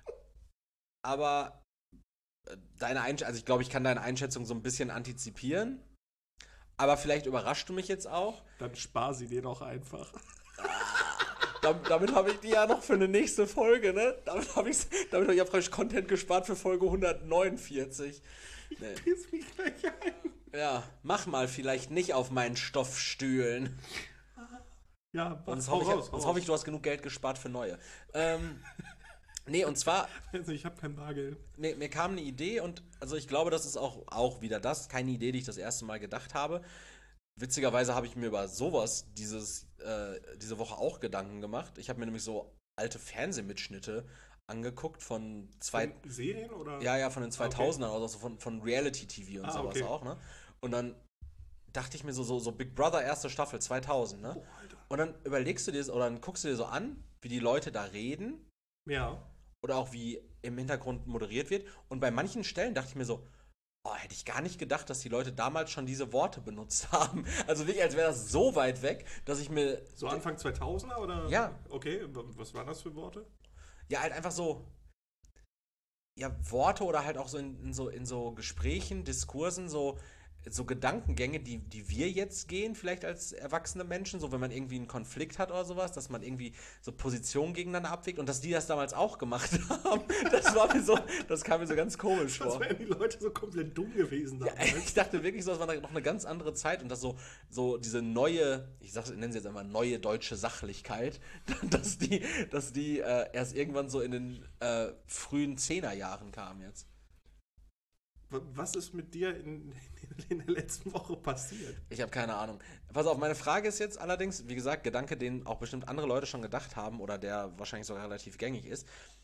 Aber also ich glaube, ich kann deine Einschätzung so ein bisschen antizipieren. Aber vielleicht überraschst du mich jetzt auch. Dann spar sie dir doch einfach. Damit habe ich die ja noch für eine nächste Folge, ne? Damit habe ich ja frisch Content gespart für Folge 149. Nee. Ich piss mich gleich ein. Ja, mach mal vielleicht nicht auf meinen Stoffstühlen. Ja, sonst hoffe ich, du hast genug Geld gespart für neue. Nee, und zwar... Also ich habe kein Bargeld. Mir kam eine Idee und also ich glaube, das ist auch wieder keine Idee, die ich das erste Mal gedacht habe. Witzigerweise habe ich mir über sowas diese Woche auch Gedanken gemacht. Ich habe mir nämlich so alte Fernsehmitschnitte angeguckt von Serien oder? Ja, von den 2000ern, also von Reality-TV und sowas auch, ne? Und dann dachte ich mir so Big Brother erste Staffel 2000, ne? Oh, Alter. Und dann überlegst du dir oder dann guckst du dir so an, wie die Leute da reden. Ja. Oder auch wie im Hintergrund moderiert wird. Und bei manchen Stellen dachte ich mir so, hätte ich gar nicht gedacht, dass die Leute damals schon diese Worte benutzt haben. Also wirklich, als wäre das so weit weg, dass ich mir... So Anfang 2000er oder? Ja. Okay, was waren das für Worte? Ja, halt einfach so... Ja, Worte oder halt auch so in so Gesprächen, Diskursen, so Gedankengänge, die wir jetzt gehen, vielleicht als erwachsene Menschen, so wenn man irgendwie einen Konflikt hat oder sowas, dass man irgendwie so Positionen gegeneinander abwägt und dass die das damals auch gemacht haben, das kam mir so ganz komisch vor. Das wären die Leute so komplett dumm gewesen damals. Ja, ich dachte wirklich so, das war noch eine ganz andere Zeit und dass so diese neue, nenne sie jetzt einmal neue deutsche Sachlichkeit, dass die erst irgendwann so in den frühen 10er-Jahren kam jetzt. Was ist mit dir in der letzten Woche passiert? Ich habe keine Ahnung. Pass auf, meine Frage ist jetzt allerdings, wie gesagt, Gedanke, den auch bestimmt andere Leute schon gedacht haben oder der wahrscheinlich sogar relativ gängig ist.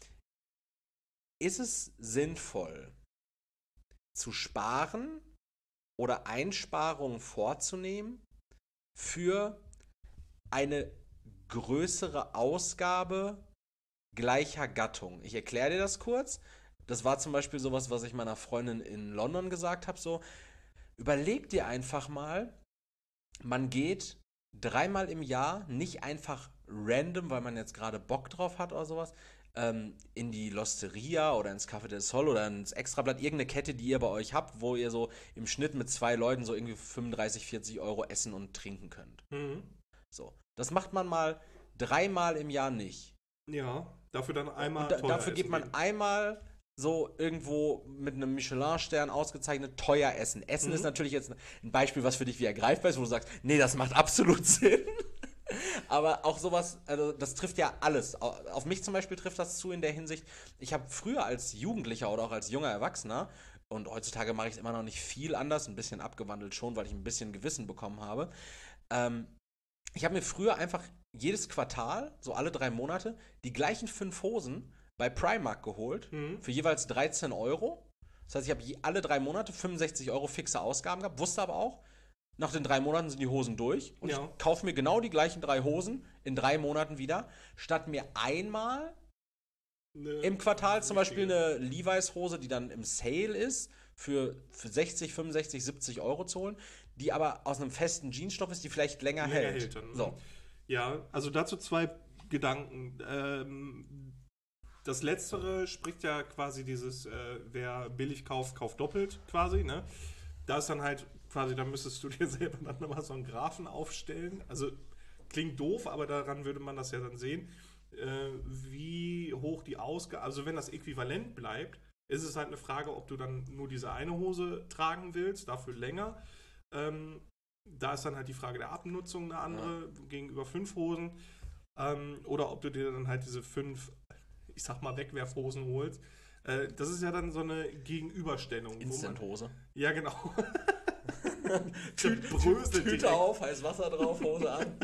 Ist es sinnvoll, zu sparen oder Einsparungen vorzunehmen für eine größere Ausgabe gleicher Gattung? Ich erkläre dir das kurz. Das war zum Beispiel sowas, was ich meiner Freundin in London gesagt habe, so, überleg dir einfach mal, man geht 3-mal im Jahr, nicht einfach random, weil man jetzt gerade Bock drauf hat oder sowas, in die L'Osteria oder ins Café del Sol oder ins Extrablatt, irgendeine Kette, die ihr bei euch habt, wo ihr so im Schnitt mit 2 Leuten so irgendwie 35, 40 Euro essen und trinken könnt. Mhm. So, das macht man mal 3-mal im Jahr nicht. Ja, dafür dann einmal teuer dafür geht man einmal so irgendwo mit einem Michelin-Stern ausgezeichnet teuer essen. Essen ist natürlich jetzt ein Beispiel, was für dich wie ergreifbar ist, wo du sagst, nee, das macht absolut Sinn. Aber auch sowas, also das trifft ja alles. Auf mich zum Beispiel trifft das zu in der Hinsicht, ich habe früher als Jugendlicher oder auch als junger Erwachsener, und heutzutage mache ich es immer noch nicht viel anders, ein bisschen abgewandelt schon, weil ich ein bisschen Gewissen bekommen habe. Ich habe mir früher einfach jedes Quartal, so alle 3 Monate, die gleichen 5 Hosen bei Primark geholt, für jeweils 13 Euro. Das heißt, ich habe alle 3 Monate 65 Euro fixe Ausgaben gehabt, wusste aber auch, nach den 3 Monaten sind die Hosen durch und ich kaufe mir genau die gleichen 3 Hosen in 3 Monaten wieder, statt mir einmal im Quartal zum Beispiel eine Levi's-Hose, die dann im Sale ist, für 60, 65, 70 Euro zu holen, die aber aus einem festen Jeansstoff ist, die vielleicht länger hält. So. Ja, also dazu 2 Gedanken. Das Letztere spricht ja quasi dieses, wer billig kauft, kauft doppelt quasi, ne? Da ist dann halt quasi, da müsstest du dir selber dann nochmal so einen Graphen aufstellen. Also klingt doof, aber daran würde man das ja dann sehen, wie hoch die Ausgabe, also wenn das äquivalent bleibt, ist es halt eine Frage, ob du dann nur diese eine Hose tragen willst, dafür länger. Da ist dann halt die Frage der Abnutzung eine andere gegenüber 5 Hosen. Oder ob du dir dann halt diese 5, ich sag mal, Wegwerfhosen holst. Das ist ja dann so eine Gegenüberstellung. Instant-Hose. Ja, genau. Tüte auf, heiß Wasser drauf, Hose an.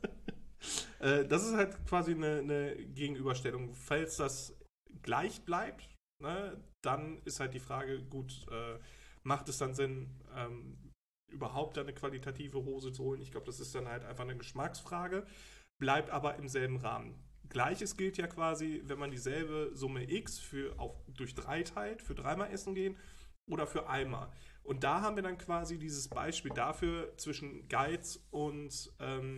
Das ist halt quasi eine Gegenüberstellung. Falls das gleich bleibt, ne, dann ist halt die Frage, gut, macht es dann Sinn, überhaupt eine qualitative Hose zu holen? Ich glaube, das ist dann halt einfach eine Geschmacksfrage, bleibt aber im selben Rahmen. Gleiches gilt ja quasi, wenn man dieselbe Summe X durch 3 teilt, für 3-mal essen gehen oder für einmal. Und da haben wir dann quasi dieses Beispiel dafür zwischen Geiz und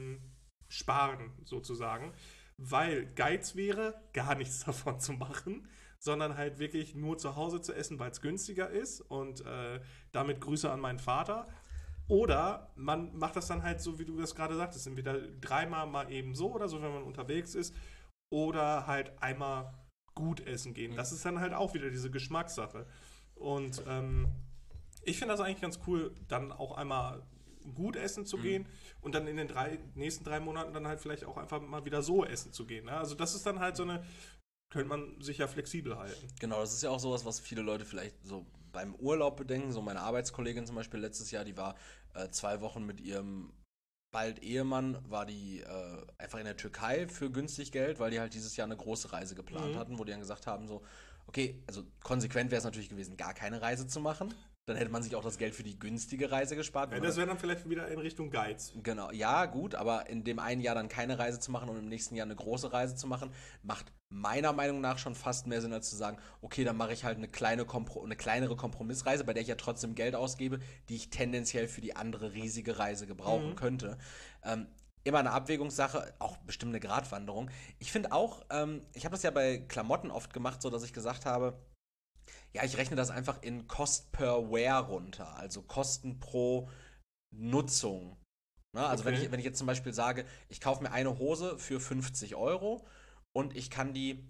Sparen sozusagen. Weil Geiz wäre, gar nichts davon zu machen, sondern halt wirklich nur zu Hause zu essen, weil es günstiger ist. Und damit Grüße an meinen Vater. Oder man macht das dann halt so, wie du das gerade sagtest, entweder 3-mal mal eben so oder so, wenn man unterwegs ist. Oder halt einmal gut essen gehen. Das ist dann halt auch wieder diese Geschmackssache. Und ich finde das eigentlich ganz cool, dann auch einmal gut essen zu gehen und dann in den nächsten 3 Monaten dann halt vielleicht auch einfach mal wieder so essen zu gehen. Ne? Also das ist dann halt könnte man sich ja flexibel halten. Genau, das ist ja auch sowas, was viele Leute vielleicht so beim Urlaub bedenken. So meine Arbeitskollegin zum Beispiel letztes Jahr, die war 2 Wochen mit ihrem bald Ehemann, war die einfach in der Türkei für günstig Geld, weil die halt dieses Jahr eine große Reise geplant hatten, wo die dann gesagt haben so, okay, also konsequent wäre es natürlich gewesen, gar keine Reise zu machen. Dann hätte man sich auch das Geld für die günstige Reise gespart. Ja, das wäre dann vielleicht wieder in Richtung Geiz. Genau, ja, gut, aber in dem einen Jahr dann keine Reise zu machen und im nächsten Jahr eine große Reise zu machen, macht meiner Meinung nach schon fast mehr Sinn, als zu sagen, okay, dann mache ich halt eine kleinere Kompromissreise, bei der ich ja trotzdem Geld ausgebe, die ich tendenziell für die andere riesige Reise gebrauchen könnte. Immer eine Abwägungssache, auch bestimmt eine Gratwanderung. Ich finde auch, ich habe das ja bei Klamotten oft gemacht, so dass ich gesagt habe, ja, ich rechne das einfach in Cost per Wear runter, also Kosten pro Nutzung. Ne? Also Okay. wenn ich jetzt zum Beispiel sage, ich kaufe mir eine Hose für 50 Euro und ich kann die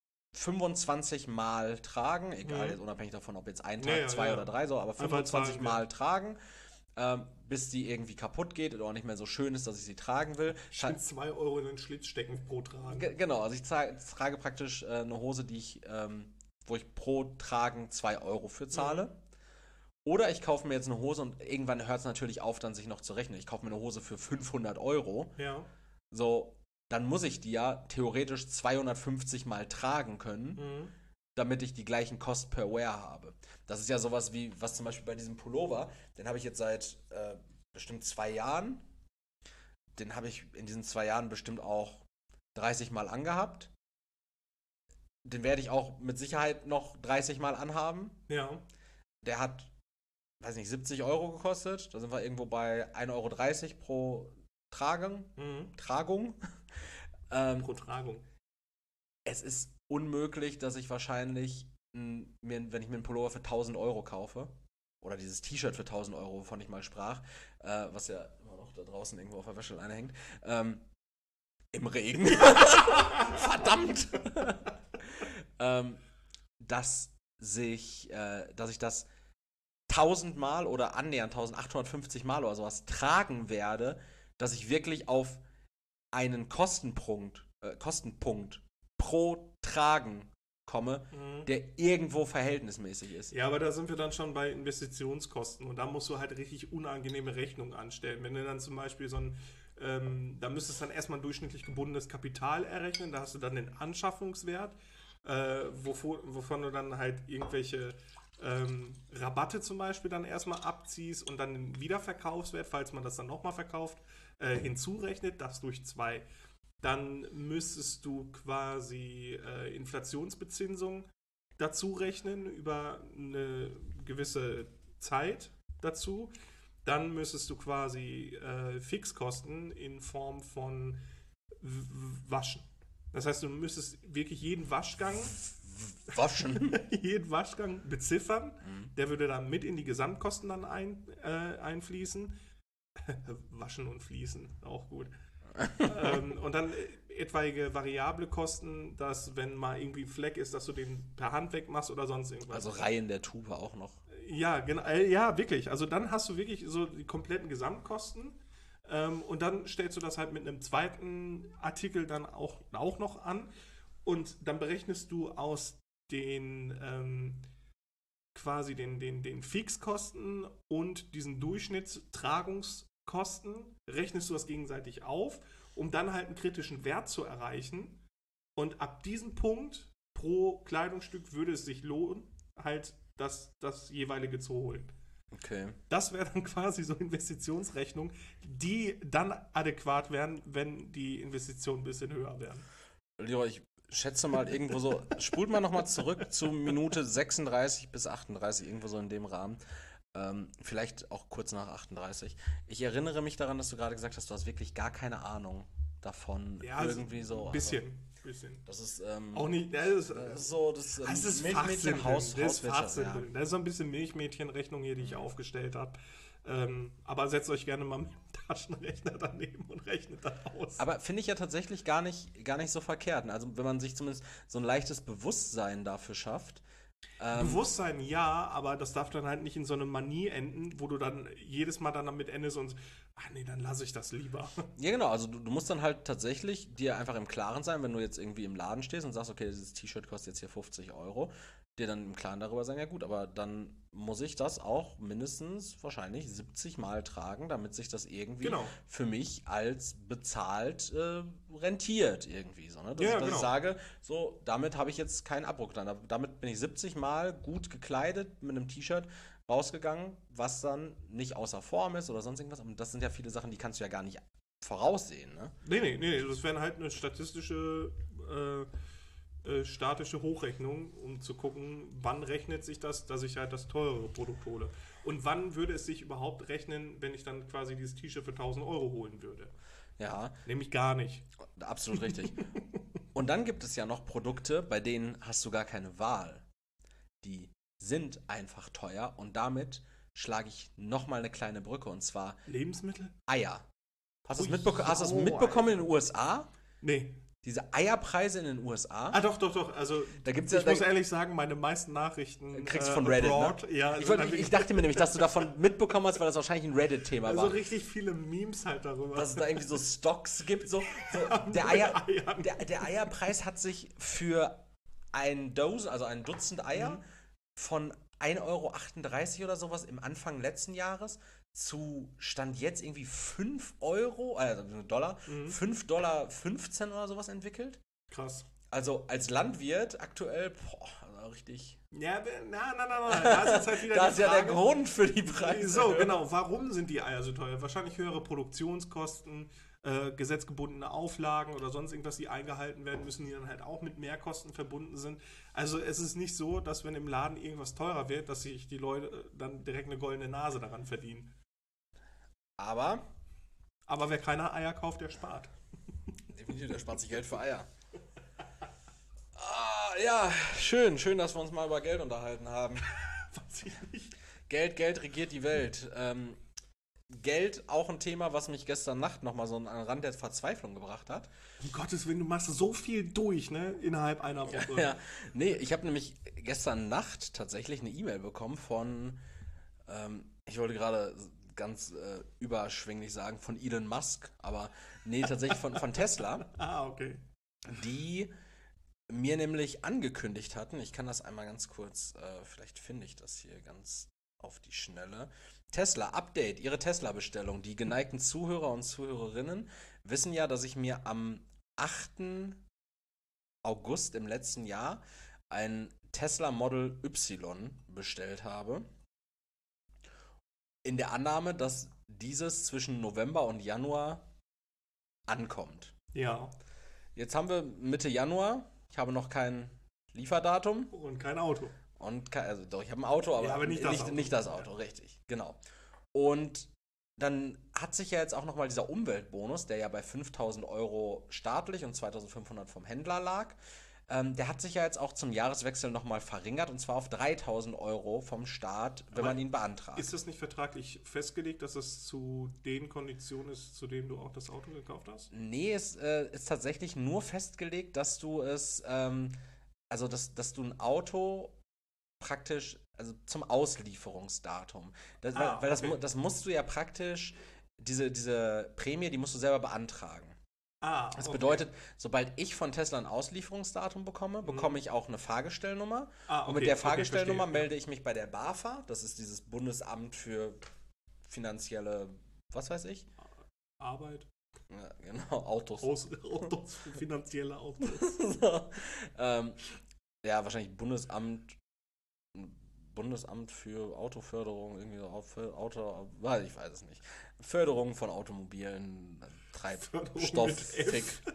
25 Mal tragen, egal, jetzt unabhängig davon, ob jetzt ein Tag, 2 oder 3 so, aber Einfach 25 tragen, Mal tragen, bis die irgendwie kaputt geht oder auch nicht mehr so schön ist, dass ich sie tragen will. Schön 2 Euro in den Schlitz stecken pro Tragen. Genau, also ich trage praktisch eine Hose, wo ich pro Tragen 2 Euro für zahle. Oder ich kaufe mir jetzt eine Hose und irgendwann hört es natürlich auf, dann sich noch zu rechnen. Ich kaufe mir eine Hose für 500 Euro. Ja. So, dann muss ich die ja theoretisch 250 Mal tragen können, damit ich die gleichen Cost per Wear habe. Das ist ja sowas wie, was zum Beispiel bei diesem Pullover, den habe ich jetzt seit bestimmt 2 Jahren. Den habe ich in diesen 2 Jahren bestimmt auch 30 Mal angehabt. Den werde ich auch mit Sicherheit noch 30 Mal anhaben. Ja. Der hat, weiß nicht, 70 Euro gekostet. Da sind wir irgendwo bei 1,30 Euro pro Tragung. Pro Tragung. Es ist unmöglich, dass ich wahrscheinlich, wenn ich mir einen Pullover für 1000 Euro kaufe, oder dieses T-Shirt für 1000 Euro, wovon ich mal sprach, was ja immer noch da draußen irgendwo auf der Wäscheleine hängt, im Regen. Verdammt! Dass ich das 1000 Mal oder annähernd 1850 Mal oder sowas tragen werde, dass ich wirklich auf einen Kostenpunkt pro Tragen komme, der irgendwo verhältnismäßig ist. Ja, aber da sind wir dann schon bei Investitionskosten und da musst du halt richtig unangenehme Rechnungen anstellen. Wenn du dann zum Beispiel da müsstest du dann erstmal ein durchschnittlich gebundenes Kapital errechnen, da hast du dann den Anschaffungswert, wovon du dann halt irgendwelche Rabatte zum Beispiel dann erstmal abziehst und dann den Wiederverkaufswert, falls man das dann nochmal verkauft, hinzurechnet, das durch 2. Dann müsstest du quasi Inflationsbezinsung dazu rechnen über eine gewisse Zeit dazu. Dann müsstest du quasi Fixkosten in Form von Waschen. Das heißt, du müsstest wirklich jeden Waschgang beziffern. Der würde dann mit in die Gesamtkosten dann einfließen. Waschen und Fließen, auch gut. Und dann etwaige variable Kosten, dass wenn mal irgendwie ein Fleck ist, dass du den per Hand wegmachst oder sonst irgendwas. Also Reihen der Tube auch noch. Ja, genau, ja, wirklich. Also dann hast du wirklich so die kompletten Gesamtkosten. Und dann stellst du das halt mit einem zweiten Artikel dann auch noch an. Und dann berechnest du aus den quasi den Fixkosten und diesen Durchschnittstragungskosten, rechnest du das gegenseitig auf, um dann halt einen kritischen Wert zu erreichen. Und ab diesem Punkt pro Kleidungsstück würde es sich lohnen, halt das jeweilige zu holen. Okay. Das wäre dann quasi so Investitionsrechnung, die dann adäquat wären, wenn die Investitionen ein bisschen höher wären. Leroy, ich schätze mal irgendwo so, spult mal nochmal zurück zu Minute 36 bis 38, irgendwo so in dem Rahmen. Vielleicht auch kurz nach 38. Ich erinnere mich daran, dass du gerade gesagt hast, du hast wirklich gar keine Ahnung davon. Ja, irgendwie so. Ein bisschen. Das ist auch nicht, das ist so das ist Milchmädchen Hauswirtschaft. Ja. Das ist so ein bisschen Milchmädchenrechnung hier, die ich aufgestellt habe. Aber setzt euch gerne mal mit dem Taschenrechner daneben und rechnet das aus. Aber finde ich ja tatsächlich gar nicht so verkehrt. Also wenn man sich zumindest so ein leichtes Bewusstsein dafür schafft. Bewusstsein ja, aber das darf dann halt nicht in so eine Manie enden, wo du dann jedes Mal dann damit endest und dann lasse ich das lieber. Ja, genau, also du musst dann halt tatsächlich dir einfach im Klaren sein, wenn du jetzt irgendwie im Laden stehst und sagst, okay, dieses T-Shirt kostet jetzt hier 50 €, dir dann im Klaren darüber sein, ja gut, aber dann muss ich das auch mindestens wahrscheinlich 70 Mal tragen, damit sich das irgendwie für mich als bezahlt rentiert irgendwie. So, ne? Dass ich sage, so, damit habe ich jetzt keinen Abbruch dann. Damit bin ich 70 Mal gut gekleidet mit einem T-Shirt rausgegangen, was dann nicht außer Form ist oder sonst irgendwas. Und das sind ja viele Sachen, die kannst du ja gar nicht voraussehen. Ne? Nee, das wäre halt eine statistische statische Hochrechnung, um zu gucken, wann rechnet sich das, dass ich halt das teurere Produkt hole. Und wann würde es sich überhaupt rechnen, wenn ich dann quasi dieses T-Shirt für 1.000 € holen würde? Ja. Nämlich gar nicht. Absolut richtig. Und dann gibt es ja noch Produkte, bei denen hast du gar keine Wahl. Die sind einfach teuer und damit schlage ich nochmal eine kleine Brücke und zwar Lebensmittel? Eier. Hast du das mitbekommen in den USA? Nee. Diese Eierpreise in den USA. Doch. Also, da gibt's ich muss ehrlich sagen, meine meisten Nachrichten kriegst du von Reddit, abroad, ne? Ja, ich dachte mir nämlich, dass du davon mitbekommen hast, weil das wahrscheinlich ein Reddit-Thema war. Also richtig viele Memes halt darüber. Dass es da irgendwie so Stocks gibt. Der Eierpreis hat sich für ein Dutzend Eier von 1,38 € oder sowas im Anfang letzten Jahres zu Stand jetzt irgendwie 5 €, also Dollar, $5,15 oder sowas entwickelt. Krass. Also als Landwirt aktuell, also richtig. Ja, na. Da ist jetzt halt wieder das ist ja der Grund für die Preise. So, genau. Warum sind die Eier so teuer? Wahrscheinlich höhere Produktionskosten, gesetzgebundene Auflagen oder sonst irgendwas, die eingehalten werden müssen, die dann halt auch mit Mehrkosten verbunden sind. Also es ist nicht so, dass wenn im Laden irgendwas teurer wird, dass sich die Leute dann direkt eine goldene Nase daran verdienen. Aber wer keine Eier kauft, der spart. Definitiv, der spart sich Geld für Eier. Ja, schön, dass wir uns mal über Geld unterhalten haben. Weiß ich nicht. Geld regiert die Welt. Geld auch ein Thema, was mich gestern Nacht nochmal so an den Rand der Verzweiflung gebracht hat. Um Gottes Willen, du machst so viel durch, ne? Innerhalb einer Woche. Ja. Nee, ich habe nämlich gestern Nacht tatsächlich eine E-Mail bekommen von, ich wollte gerade ganz überschwänglich sagen, von Elon Musk, aber nee, tatsächlich von Tesla. Okay. Die mir nämlich angekündigt hatten, ich kann das einmal ganz kurz, vielleicht finde ich das hier ganz auf die Schnelle. Tesla, Update, Ihre Tesla-Bestellung. Die geneigten Zuhörer und Zuhörerinnen wissen ja, dass ich mir am 8. August im letzten Jahr ein Tesla Model Y bestellt habe. In der Annahme, dass dieses zwischen November und Januar ankommt. Ja. Jetzt haben wir Mitte Januar. Ich habe noch kein Lieferdatum. Und kein Auto. Doch, ich habe ein Auto, aber, ja, aber nicht das Auto, richtig. Genau. Und dann hat sich ja jetzt auch nochmal dieser Umweltbonus, der ja bei 5.000 € staatlich und 2.500 vom Händler lag, Der hat sich ja jetzt auch zum Jahreswechsel nochmal verringert, und zwar auf 3.000 Euro vom Staat, wenn man ihn beantragt. Ist das nicht vertraglich festgelegt, dass es zu den Konditionen ist, zu denen du auch das Auto gekauft hast? Nee, es ist tatsächlich nur festgelegt, dass du dass du ein Auto praktisch, also zum Auslieferungsdatum. Weil okay. das musst du ja praktisch, diese Prämie, die musst du selber beantragen. Das Okay. bedeutet, sobald ich von Tesla ein Auslieferungsdatum bekomme, bekomme ich auch eine Fahrgestellnummer. Und mit der Okay, Fahrgestellnummer verstehe. Ja. melde ich mich bei der BAFA, das ist dieses Bundesamt für finanzielle, was weiß ich? Arbeit, Ja, genau, Autos. Autos, finanzielle Autos. So. Ja, wahrscheinlich Bundesamt für Autoförderung, irgendwie so Auto, ich weiß es nicht. Förderung von Automobilen, Förderung mit Treibstoff, Fick. F.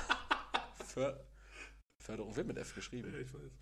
Förderung wird mit F geschrieben. Ja, ich weiß.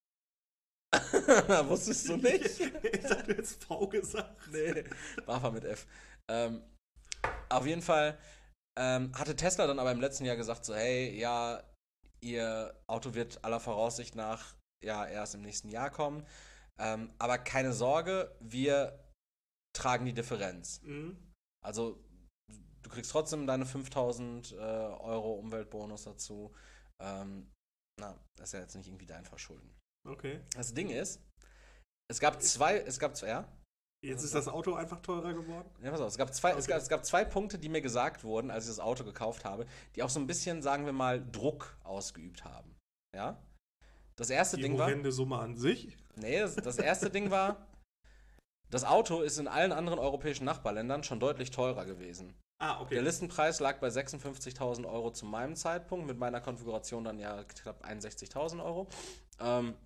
Wusstest du nicht? Ich hatte jetzt V gesagt. Nee, BAFA mit F. Ähm, auf jeden Fall hatte Tesla dann aber im letzten Jahr gesagt, so, hey, ja, ihr Auto wird aller Voraussicht nach ja erst im nächsten Jahr kommen. Aber keine Sorge, wir tragen die Differenz. Mhm. Also du kriegst trotzdem deine 5.000 Euro Umweltbonus dazu. Das ist ja jetzt nicht irgendwie dein Verschulden. Okay. Das Ding ist, es gab zwei, ja? Jetzt ist das Auto einfach teurer geworden? Ja, pass auf, Okay. es gab zwei Punkte, die mir gesagt wurden, als ich das Auto gekauft habe, die auch so ein bisschen, sagen wir mal, Druck ausgeübt haben. Ja? Das erste Die Ding war, horrende Summe an sich? nee, das erste Ding war, das Auto ist in allen anderen europäischen Nachbarländern schon deutlich teurer gewesen. Der Okay. Listenpreis lag bei 56.000 Euro zu meinem Zeitpunkt, mit meiner Konfiguration dann ja knapp 61.000 Euro. Ähm,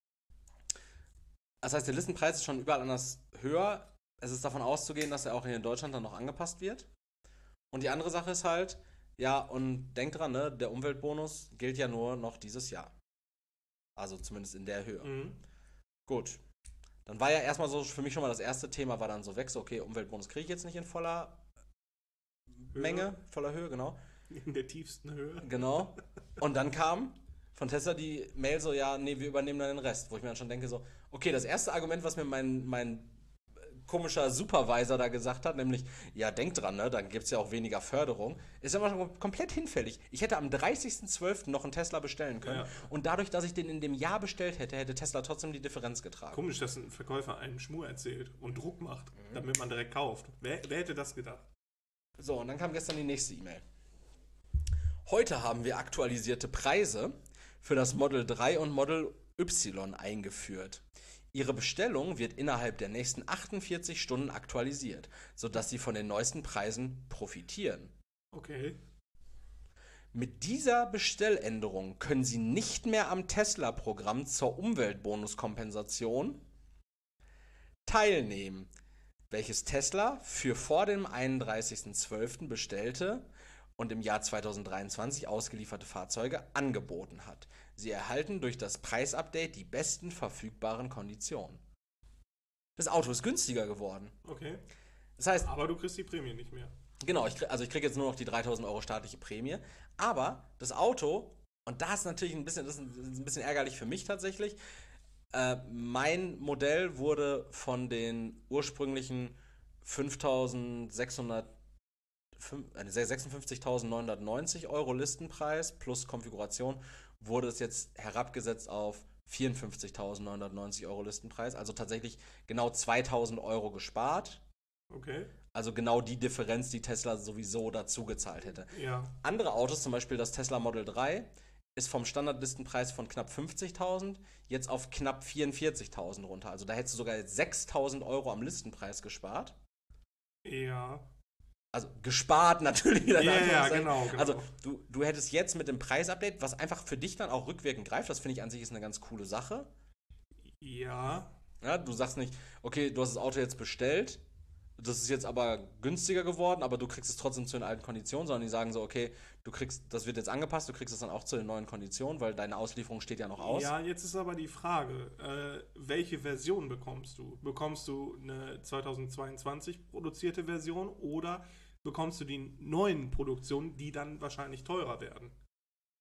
Das heißt, der Listenpreis ist schon überall anders höher. Es ist davon auszugehen, dass er auch hier in Deutschland dann noch angepasst wird. Und die andere Sache ist halt, ja, und denkt dran, ne, der Umweltbonus gilt ja nur noch dieses Jahr. Also zumindest in der Höhe. Mhm. Gut. Dann war ja erstmal so für mich schon mal das erste Thema, war dann so weg, so, okay, Umweltbonus kriege ich jetzt nicht in voller Höhe. Menge, voller Höhe, genau. In der tiefsten Höhe. Genau. Und dann kam von Tesla die Mail so, ja, nee, wir übernehmen dann den Rest. Wo ich mir dann schon denke, so, okay, das erste Argument, was mir mein komischer Supervisor da gesagt hat, nämlich, ja, denkt dran, ne, dann gibt es ja auch weniger Förderung, ist immer schon komplett hinfällig. Ich hätte am 30.12. noch einen Tesla bestellen können, Ja. und dadurch, dass ich den in dem Jahr bestellt hätte, hätte Tesla trotzdem die Differenz getragen. Komisch, dass ein Verkäufer einen Schmur erzählt und Druck macht, damit man direkt kauft. Wer hätte das gedacht? So, und dann kam gestern die nächste E-Mail. Heute haben wir aktualisierte Preise für das Model 3 und Model Y eingeführt. Ihre Bestellung wird innerhalb der nächsten 48 Stunden aktualisiert, sodass Sie von den neuesten Preisen profitieren. Okay. Mit dieser Bestelländerung können Sie nicht mehr am Tesla-Programm zur Umweltbonuskompensation teilnehmen, welches Tesla für vor dem 31.12. bestellte und im Jahr 2023 ausgelieferte Fahrzeuge angeboten hat. Sie erhalten durch das Preisupdate die besten verfügbaren Konditionen. Das Auto ist günstiger geworden. Okay. Das heißt, Aber du kriegst die Prämie nicht mehr. genau, ich kriege jetzt nur noch die 3.000 Euro staatliche Prämie. Aber das Auto, und da ist natürlich das ist ein bisschen ärgerlich für mich tatsächlich, mein Modell wurde von den ursprünglichen 56.990 Euro Listenpreis plus Konfiguration, wurde es jetzt herabgesetzt auf 54.990 Euro Listenpreis. Also tatsächlich genau 2.000 Euro gespart. Okay. Also genau die Differenz, die Tesla sowieso dazu gezahlt hätte. Ja. Andere Autos, zum Beispiel das Tesla Model 3, ist vom Standardlistenpreis von knapp 50.000 jetzt auf knapp 44.000 runter. Also da hättest du sogar jetzt 6.000 Euro am Listenpreis gespart. Ja. Also gespart natürlich. Ja, genau. Also du hättest jetzt mit dem Preisupdate, was einfach für dich dann auch rückwirkend greift, das finde ich an sich ist eine ganz coole Sache. Ja. Ja, du sagst nicht, okay, du hast das Auto jetzt bestellt, das ist jetzt aber günstiger geworden, aber du kriegst es trotzdem zu den alten Konditionen, sondern die sagen so, okay, das wird jetzt angepasst, du kriegst es dann auch zu den neuen Konditionen, weil deine Auslieferung steht ja noch aus. Ja, jetzt ist aber die Frage, welche Version bekommst du? Bekommst du eine 2022 produzierte Version oder bekommst du die neuen Produktionen, die dann wahrscheinlich teurer werden?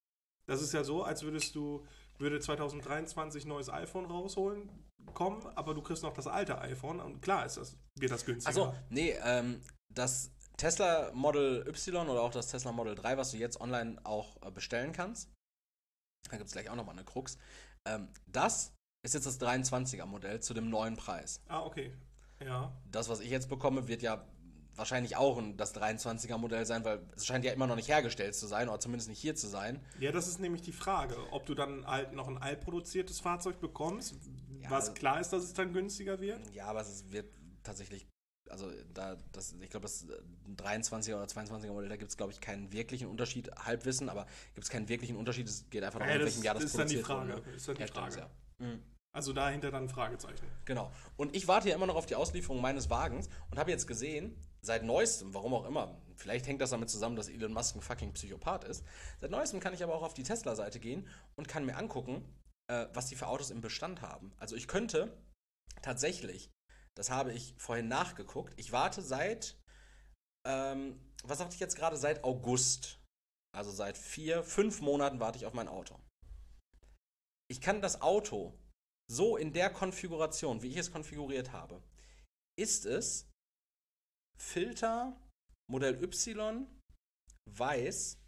Das ist ja so, als würde 2023 neues iPhone kommen, aber du kriegst noch das alte iPhone und klar wird das günstiger. Achso, nee, das Tesla Model Y oder auch das Tesla Model 3, was du jetzt online auch bestellen kannst, da gibt es gleich auch nochmal eine Krux, das ist jetzt das 23er Modell zu dem neuen Preis. Ah, okay. Ja. Das, was ich jetzt bekomme, wird ja wahrscheinlich auch das 23er Modell sein, weil es scheint ja immer noch nicht hergestellt zu sein oder zumindest nicht hier zu sein. Ja, das ist nämlich die Frage, ob du dann halt noch ein altproduziertes Fahrzeug bekommst, Ja, was klar ist, dass es dann günstiger wird. Ja, aber es wird tatsächlich, also ich glaube, das 23er oder 22er Modell, da gibt es, glaube ich, keinen wirklichen Unterschied, Halbwissen, aber gibt es keinen wirklichen Unterschied, es geht einfach darum, in welchem Jahr das produziert wurde. Ist dann die Frage. Ja. Mhm. Also dahinter dann ein Fragezeichen. Genau. Und ich warte ja immer noch auf die Auslieferung meines Wagens und habe jetzt gesehen, seit neuestem, warum auch immer, vielleicht hängt das damit zusammen, dass Elon Musk ein fucking Psychopath ist, seit neuestem kann ich aber auch auf die Tesla-Seite gehen und kann mir angucken, was die für Autos im Bestand haben. Also ich könnte tatsächlich, das habe ich vorhin nachgeguckt, ich warte was sagte ich jetzt gerade, seit August, also seit 5 Monaten warte ich auf mein Auto. Ich kann das Auto so in der Konfiguration, wie ich es konfiguriert habe, ist es Filter Modell Y weiß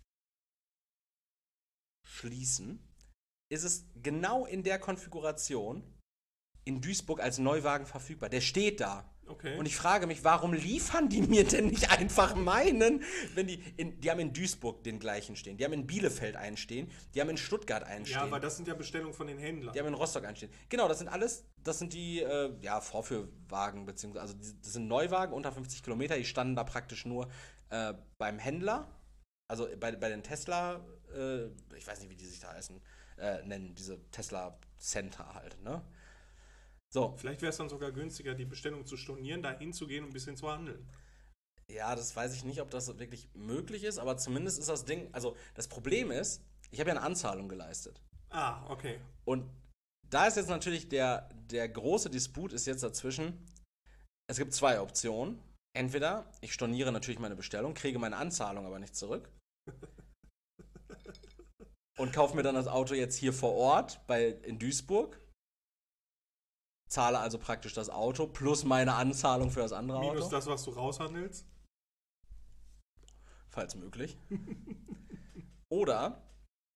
schließen, ist es genau in der Konfiguration in Duisburg als Neuwagen verfügbar. Der steht da. Okay. Und ich frage mich, warum liefern die mir denn nicht einfach meinen, wenn die haben in Duisburg den gleichen stehen, die haben in Bielefeld einen stehen, die haben in Stuttgart einen stehen. Ja, aber das sind ja Bestellungen von den Händlern. Die haben in Rostock einen stehen. Genau, das sind die Vorführwagen, beziehungsweise, also das sind Neuwagen unter 50 Kilometer, die standen da praktisch nur beim Händler, also bei den Tesla, ich weiß nicht, wie die sich da nennen, diese Tesla Center halt, ne? So. Vielleicht wäre es dann sogar günstiger, die Bestellung zu stornieren, da hinzugehen und ein bisschen zu handeln. Ja, das weiß ich nicht, ob das wirklich möglich ist, aber zumindest ist das Ding, also das Problem ist, ich habe ja eine Anzahlung geleistet. Ah, okay. Und da ist jetzt natürlich der große Disput ist jetzt dazwischen, es gibt 2 Optionen. Entweder ich storniere natürlich meine Bestellung, kriege meine Anzahlung aber nicht zurück und kaufe mir dann das Auto jetzt hier vor Ort in Duisburg. Zahle also praktisch das Auto plus meine Anzahlung für das andere Auto. Minus das, was du raushandelst. Falls möglich. Oder,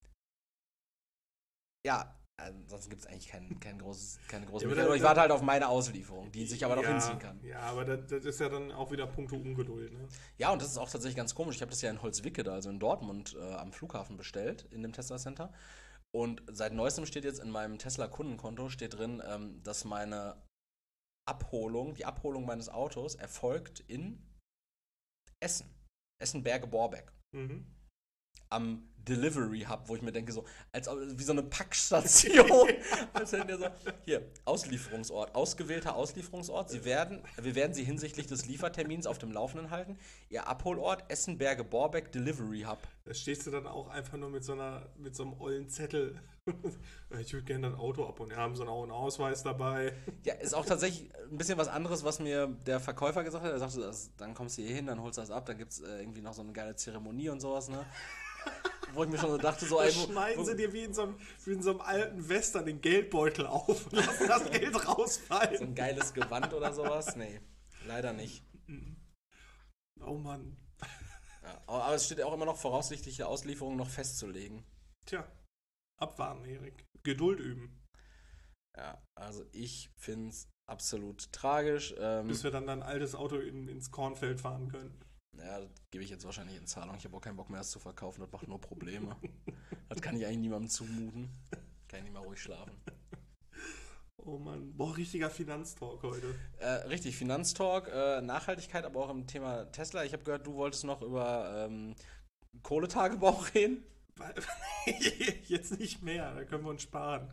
ja, ansonsten gibt es eigentlich keine große Möglichkeit. Aber ich warte halt auf meine Auslieferung, die sich aber noch hinziehen kann. Ja, aber das ist ja dann auch wieder puncto Ungeduld, ne? Ja, und das ist auch tatsächlich ganz komisch. Ich habe das ja in Holzwickede, also in Dortmund, am Flughafen bestellt, in dem Tesla Center. Und seit neuestem steht jetzt in meinem Tesla-Kundenkonto steht drin, dass meine die Abholung meines Autos erfolgt in Essen. Essen-Berge-Borbeck. Mhm. Am Delivery Hub, wo ich mir denke, so, wie so eine Packstation. Als wenn der so, hier, Auslieferungsort, ausgewählter Auslieferungsort. Wir werden Sie hinsichtlich des Liefertermins auf dem Laufenden halten. Ihr Abholort, Essen-Berge-Borbeck Delivery Hub. Da stehst du dann auch einfach nur mit so einem ollen Zettel. Ich würde gerne ein Auto abholen. Wir haben so auch einen Ausweis dabei. Ja, ist auch tatsächlich ein bisschen was anderes, was mir der Verkäufer gesagt hat. Er sagte, dann kommst du hier hin, dann holst du das ab, dann gibt es irgendwie noch so eine geile Zeremonie und sowas, ne? Wo ich mir schon so dachte, so... schneiden sie dir wie in so einem alten Western den Geldbeutel auf und lassen das Geld rausfallen. So ein geiles Gewand oder sowas? Nee, leider nicht. Oh Mann. Ja, aber es steht auch immer noch voraussichtliche Auslieferung noch festzulegen. Tja, abwarten, Erik. Geduld üben. Ja, also ich finde es absolut tragisch. Bis wir dann dein altes Auto ins Kornfeld fahren können. Ja, das gebe ich jetzt wahrscheinlich in Zahlung. Ich habe auch keinen Bock mehr, das zu verkaufen. Das macht nur Probleme. Das kann ich eigentlich niemandem zumuten. Kann ich nicht mal ruhig schlafen. Oh Mann. Boah, richtiger Finanztalk heute. Richtig, Finanztalk, Nachhaltigkeit, aber auch im Thema Tesla. Ich habe gehört, du wolltest noch über Kohletagebau reden. Jetzt nicht mehr, da können wir uns sparen.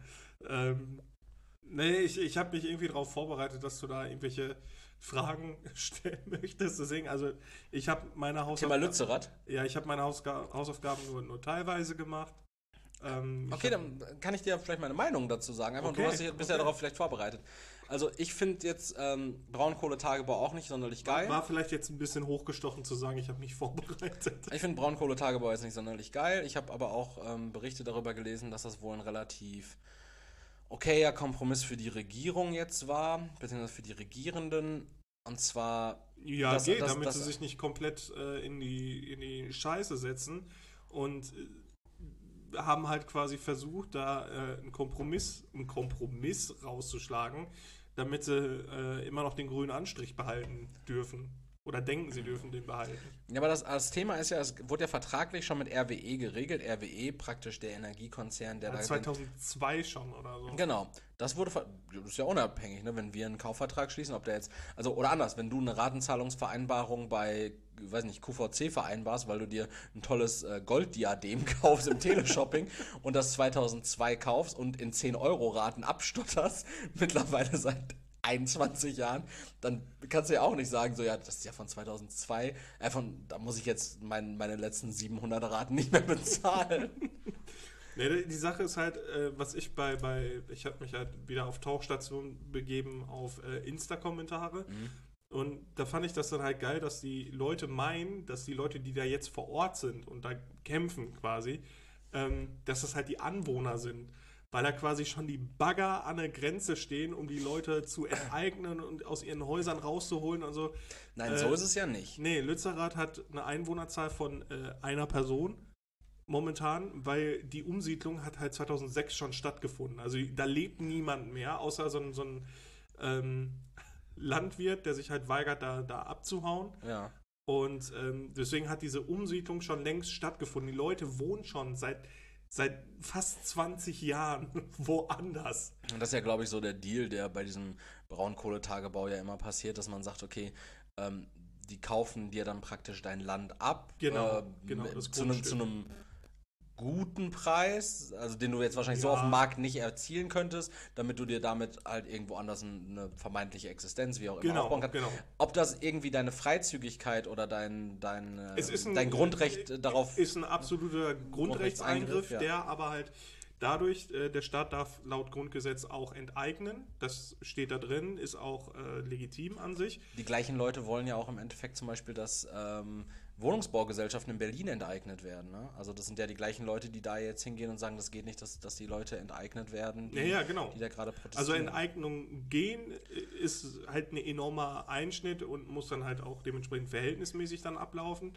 Nee, ich habe mich irgendwie darauf vorbereitet, dass du da irgendwelche Fragen stellen möchtest. Deswegen, also ich habe meine Hausaufgaben... Thema Lützerath? Ja, ich habe meine Hausaufgaben nur teilweise gemacht. Okay, dann kann ich dir vielleicht meine Meinung dazu sagen. Einfach, Okay, du hast dich bisher darauf vielleicht vorbereitet. Also ich finde jetzt Braunkohletagebau auch nicht sonderlich geil. War vielleicht jetzt ein bisschen hochgestochen zu sagen, ich habe mich vorbereitet. Ich finde Braunkohletagebau jetzt nicht sonderlich geil. Ich habe aber auch Berichte darüber gelesen, dass das wohl ein relativ okayer Kompromiss für die Regierung jetzt war, beziehungsweise für die Regierenden. Und zwar... Ja, damit sie sich nicht komplett in die Scheiße setzen und haben halt quasi versucht, da einen Kompromiss rauszuschlagen, damit sie immer noch den grünen Anstrich behalten dürfen. Oder denken, sie dürfen den behalten. Ja, aber das Thema ist ja, es wurde ja vertraglich schon mit RWE geregelt. RWE, praktisch der Energiekonzern, der Ja, da... 2002 schon oder so. Genau, das ist ja unabhängig, ne? Wenn wir einen Kaufvertrag schließen, ob der jetzt, also oder anders, wenn du eine Ratenzahlungsvereinbarung bei, weiß nicht, QVC vereinbarst, weil du dir ein tolles Golddiadem kaufst im Teleshopping und das 2002 kaufst und in 10-Euro-Raten abstotterst, mittlerweile seit 21 Jahren, dann kannst du ja auch nicht sagen, so ja, das ist ja von 2002, da muss ich jetzt meine letzten 700 Raten nicht mehr bezahlen. Nee, die Sache ist halt, was ich ich habe mich halt wieder auf Tauchstation begeben auf Insta-Kommentare und da fand ich das dann halt geil, dass die Leute meinen, dass die Leute, die da jetzt vor Ort sind und da kämpfen quasi, dass das halt die Anwohner sind, weil da quasi schon die Bagger an der Grenze stehen, um die Leute zu enteignen und aus ihren Häusern rauszuholen und so. Nein, so ist es ja nicht. Nee, Lützerath hat eine Einwohnerzahl von einer Person momentan, weil die Umsiedlung hat halt 2006 schon stattgefunden. Also da lebt niemand mehr, außer so ein Landwirt, der sich halt weigert, da abzuhauen. Ja. Und deswegen hat diese Umsiedlung schon längst stattgefunden. Die Leute wohnen schon seit fast 20 Jahren woanders. Und das ist ja, glaube ich, so der Deal, der bei diesem Braunkohletagebau ja immer passiert, dass man sagt, okay, die kaufen dir dann praktisch dein Land ab. Genau, das zu einem guten Preis, also den du jetzt wahrscheinlich so Ja. auf dem Markt nicht erzielen könntest, damit du dir damit halt irgendwo anders eine vermeintliche Existenz, wie auch immer, Genau, aufbauen kannst. genau. Ob das irgendwie deine Freizügigkeit oder dein Grundrecht darauf... ist ein absoluter Grundrechtseingriff, ja. der aber halt dadurch, der Staat darf laut Grundgesetz auch enteignen. Das steht da drin, ist auch legitim an sich. Die gleichen Leute wollen ja auch im Endeffekt zum Beispiel, dass Wohnungsbaugesellschaften in Berlin enteignet werden. Ne? Also das sind ja die gleichen Leute, die da jetzt hingehen und sagen, das geht nicht, dass die Leute enteignet werden, Ja, genau. die da gerade protestieren. Also Enteignung gehen ist halt ein enormer Einschnitt und muss dann halt auch dementsprechend verhältnismäßig dann ablaufen.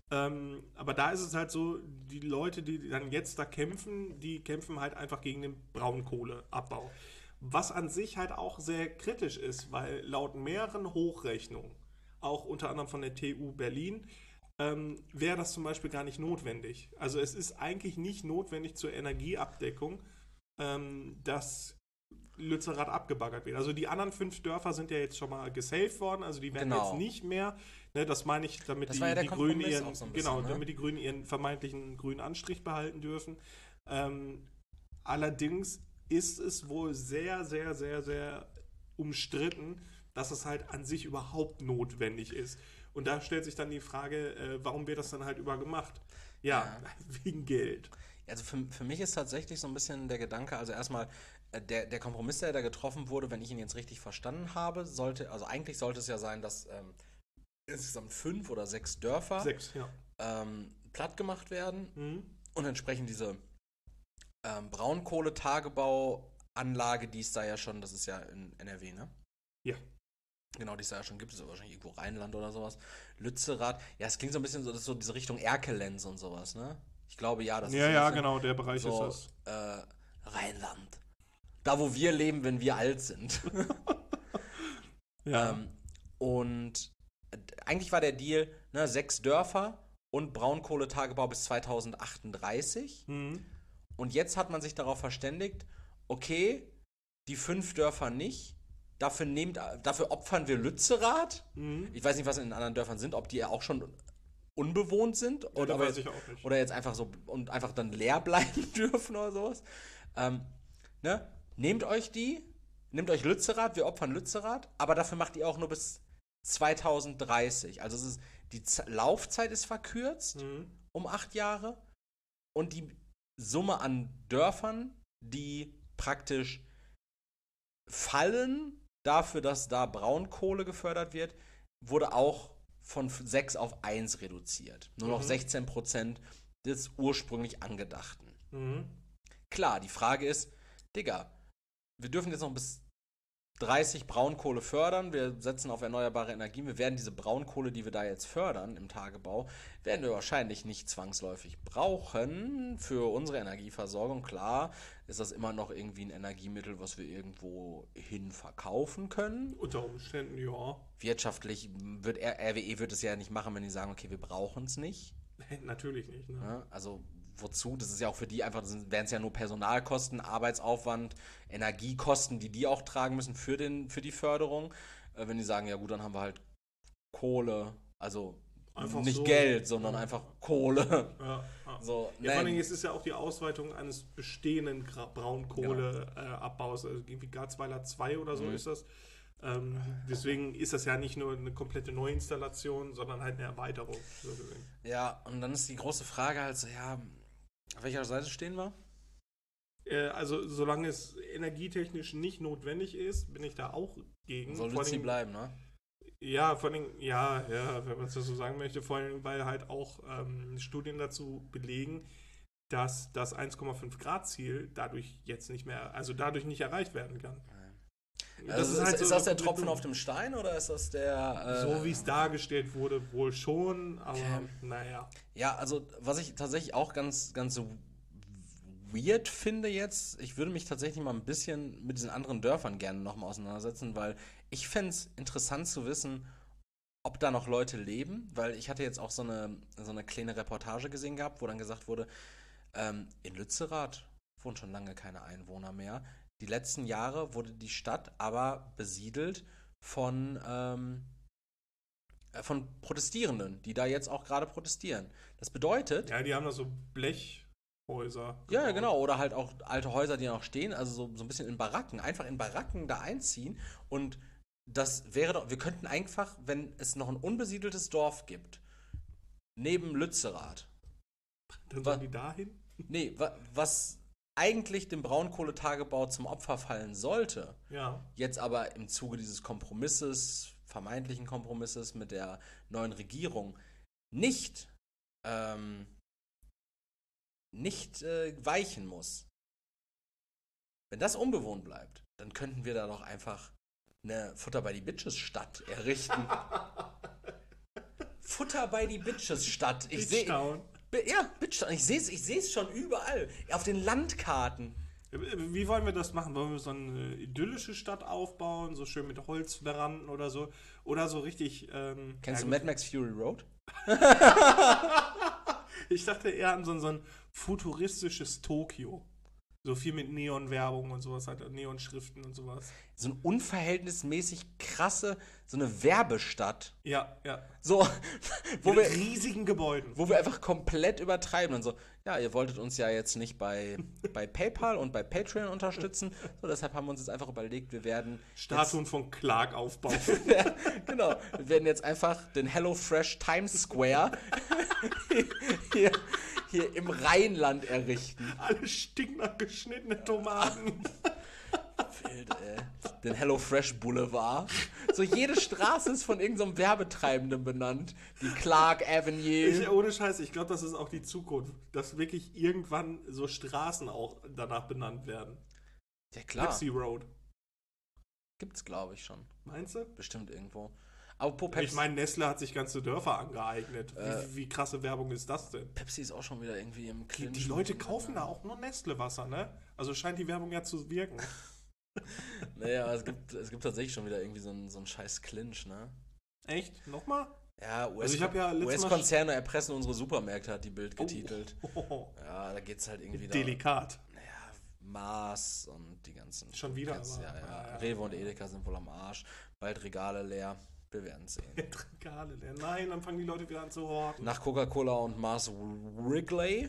Aber da ist es halt so, die Leute, die dann jetzt da kämpfen, die kämpfen halt einfach gegen den Braunkohleabbau. Was an sich halt auch sehr kritisch ist, weil laut mehreren Hochrechnungen, auch unter anderem von der TU Berlin, wäre das zum Beispiel gar nicht notwendig. Also es ist eigentlich nicht notwendig zur Energieabdeckung, dass Lützerath abgebaggert wird. Also die anderen 5 Dörfer sind ja jetzt schon mal gesaved worden, also die werden jetzt nicht mehr, ne, das meine ich, damit Das war ja die der Grünen Kompromiss auch so ein bisschen, ne? damit die Grünen ihren vermeintlichen grünen Anstrich behalten dürfen. Allerdings ist es wohl sehr, sehr, sehr, sehr umstritten, dass es halt an sich überhaupt notwendig ist. Und da stellt sich dann die Frage, warum wird das dann halt gemacht? Ja, wegen Geld. Also für mich ist tatsächlich so ein bisschen der Gedanke, also erstmal, der Kompromiss, der da getroffen wurde, wenn ich ihn jetzt richtig verstanden habe, eigentlich sollte es ja sein, dass insgesamt 5 oder 6 Dörfer 6, ja. platt gemacht werden und entsprechend diese Braunkohletagebauanlage, die es da ja schon, das ist ja in NRW, ne? Ja. Genau, die es da ja schon gibt, ist ja wahrscheinlich irgendwo Rheinland oder sowas. Lützerath, ja, es klingt so ein bisschen so, das ist so diese Richtung Erkelenz und sowas, ne? Ich glaube, ja, das ist Ja, so genau, der Bereich so, ist das. Rheinland. Da, wo wir leben, wenn wir alt sind. Ja. Und eigentlich war der Deal, ne, 6 Dörfer und Braunkohletagebau bis 2038. Und jetzt hat man sich darauf verständigt, okay, die 5 Dörfer nicht, dafür opfern wir Lützerath. Ich weiß nicht, was in den anderen Dörfern sind, ob die ja auch schon unbewohnt sind oder, weiß ich auch nicht. Oder jetzt einfach so und einfach dann leer bleiben dürfen oder sowas. Ne? Nehmt euch Lützerath, wir opfern Lützerath, aber dafür macht ihr auch nur bis 2030. Also die Laufzeit ist verkürzt um 8 Jahre und die Summe an Dörfern, die praktisch fallen dafür, dass da Braunkohle gefördert wird, wurde auch von 6 auf 1 reduziert. Nur noch 16% des ursprünglich Angedachten. Klar, die Frage ist, Digga, wir dürfen jetzt noch bis 30 Braunkohle fördern, wir setzen auf erneuerbare Energien, wir werden diese Braunkohle, die wir da jetzt fördern im Tagebau, werden wir wahrscheinlich nicht zwangsläufig brauchen für unsere Energieversorgung. Klar ist das immer noch irgendwie ein Energiemittel, was wir irgendwo hin verkaufen können. Unter Umständen, ja. Wirtschaftlich wird RWE wird es ja nicht machen, wenn die sagen, okay, wir brauchen es nicht. Natürlich nicht, ne? Ja, also wozu? Das ist ja auch für die einfach, wären es ja nur Personalkosten, Arbeitsaufwand, Energiekosten, die auch tragen müssen für die Förderung. Wenn die sagen, ja gut, dann haben wir halt Kohle, also einfach nicht so Geld, sondern einfach Kohle. Ja. So, vor allem ist es ja auch die Ausweitung eines bestehenden Braunkohleabbaus, also irgendwie Garzweiler 2 oder so ist das. Deswegen ist das ja nicht nur eine komplette Neuinstallation, sondern halt eine Erweiterung. So gesehen. Ja, und dann ist die große Frage halt so, ja, auf welcher Seite stehen wir? Also solange es energietechnisch nicht notwendig ist, bin ich da auch gegen. Soll sie bleiben, ne? Ja, vor allem, ja, wenn man es so sagen möchte, vor allem, weil halt auch Studien dazu belegen, dass das 1,5 Grad Ziel dadurch nicht erreicht werden kann. Also ist das der Tropfen auf dem Stein oder ist das der... so wie es dargestellt wurde, wohl schon, aber naja. Ja, also was ich tatsächlich auch ganz, ganz so weird finde jetzt, ich würde mich tatsächlich mal ein bisschen mit diesen anderen Dörfern gerne nochmal auseinandersetzen, weil ich fände es interessant zu wissen, ob da noch Leute leben, weil ich hatte jetzt auch so eine kleine Reportage gesehen gehabt, wo dann gesagt wurde, in Lützerath wohnen schon lange keine Einwohner mehr. Die letzten Jahre wurde die Stadt aber besiedelt von Protestierenden, die da jetzt auch gerade protestieren. Das bedeutet... Ja, die haben da so Blechhäuser. Ja, genau. Oder halt auch alte Häuser, die noch stehen, also so ein bisschen in Baracken. Einfach in Baracken da einziehen. Und das wäre doch... Wir könnten einfach, wenn es noch ein unbesiedeltes Dorf gibt, neben Lützerath... Dann sollen die dahin? Nee, was... eigentlich dem Braunkohletagebau zum Opfer fallen sollte, jetzt aber im Zuge dieses vermeintlichen Kompromisses mit der neuen Regierung nicht weichen muss. Wenn das unbewohnt bleibt, dann könnten wir da doch einfach eine Futter by the Bitches Stadt errichten. Futter by the Bitches Stadt. Ich sehe... Ja, Bitchtown. Ich sehe es schon überall. Auf den Landkarten. Wie wollen wir das machen? Wollen wir so eine idyllische Stadt aufbauen, so schön mit Holzveranden oder so? Oder so richtig... Kennst du Mad Max Fury Road? Ich dachte eher an so ein futuristisches Tokio. So viel mit Neon-Werbung und sowas, halt Neon-Schriften und sowas. So eine unverhältnismäßig krasse, so eine Werbestadt. Ja. So, mit riesigen Gebäuden. Wo wir einfach komplett übertreiben und so, ja, ihr wolltet uns ja jetzt nicht bei PayPal und bei Patreon unterstützen, so deshalb haben wir uns jetzt einfach überlegt, wir werden Statuen von Clark aufbauen. Ja, genau, wir werden jetzt einfach den HelloFresh Times Square hier im Rheinland errichten. Alle stinken nach geschnittenen Tomaten. Wild, ey. Den HelloFresh Boulevard. So jede Straße ist von irgendeinem Werbetreibenden benannt. Die Clark Avenue. Ohne Scheiß, ich glaube, das ist auch die Zukunft. Dass wirklich irgendwann so Straßen auch danach benannt werden. Ja, klar. Pepsi Road. Gibt's, glaube ich, schon. Meinst du? Bestimmt irgendwo. Aber ich meine, Nestle hat sich ganze Dörfer angeeignet. Wie krasse Werbung ist das denn? Pepsi ist auch schon wieder irgendwie im Clinch. Die Leute kaufen da auch nur Nestle-Wasser, ne? Also scheint die Werbung ja zu wirken. Naja, es gibt tatsächlich schon wieder irgendwie so einen scheiß Clinch, ne? Echt? Nochmal? Ja, US-Konzerne erpressen unsere Supermärkte, hat die Bild getitelt. Ja, da geht's halt irgendwie delikat. Ja, Mars und die ganzen... Schon wieder? Ja. Rewe und Edeka sind wohl am Arsch. Bald Regale leer. Wir werden sehen. Regale leer. Nein, dann fangen die Leute wieder an zu horten. Nach Coca-Cola und Mars Wrigley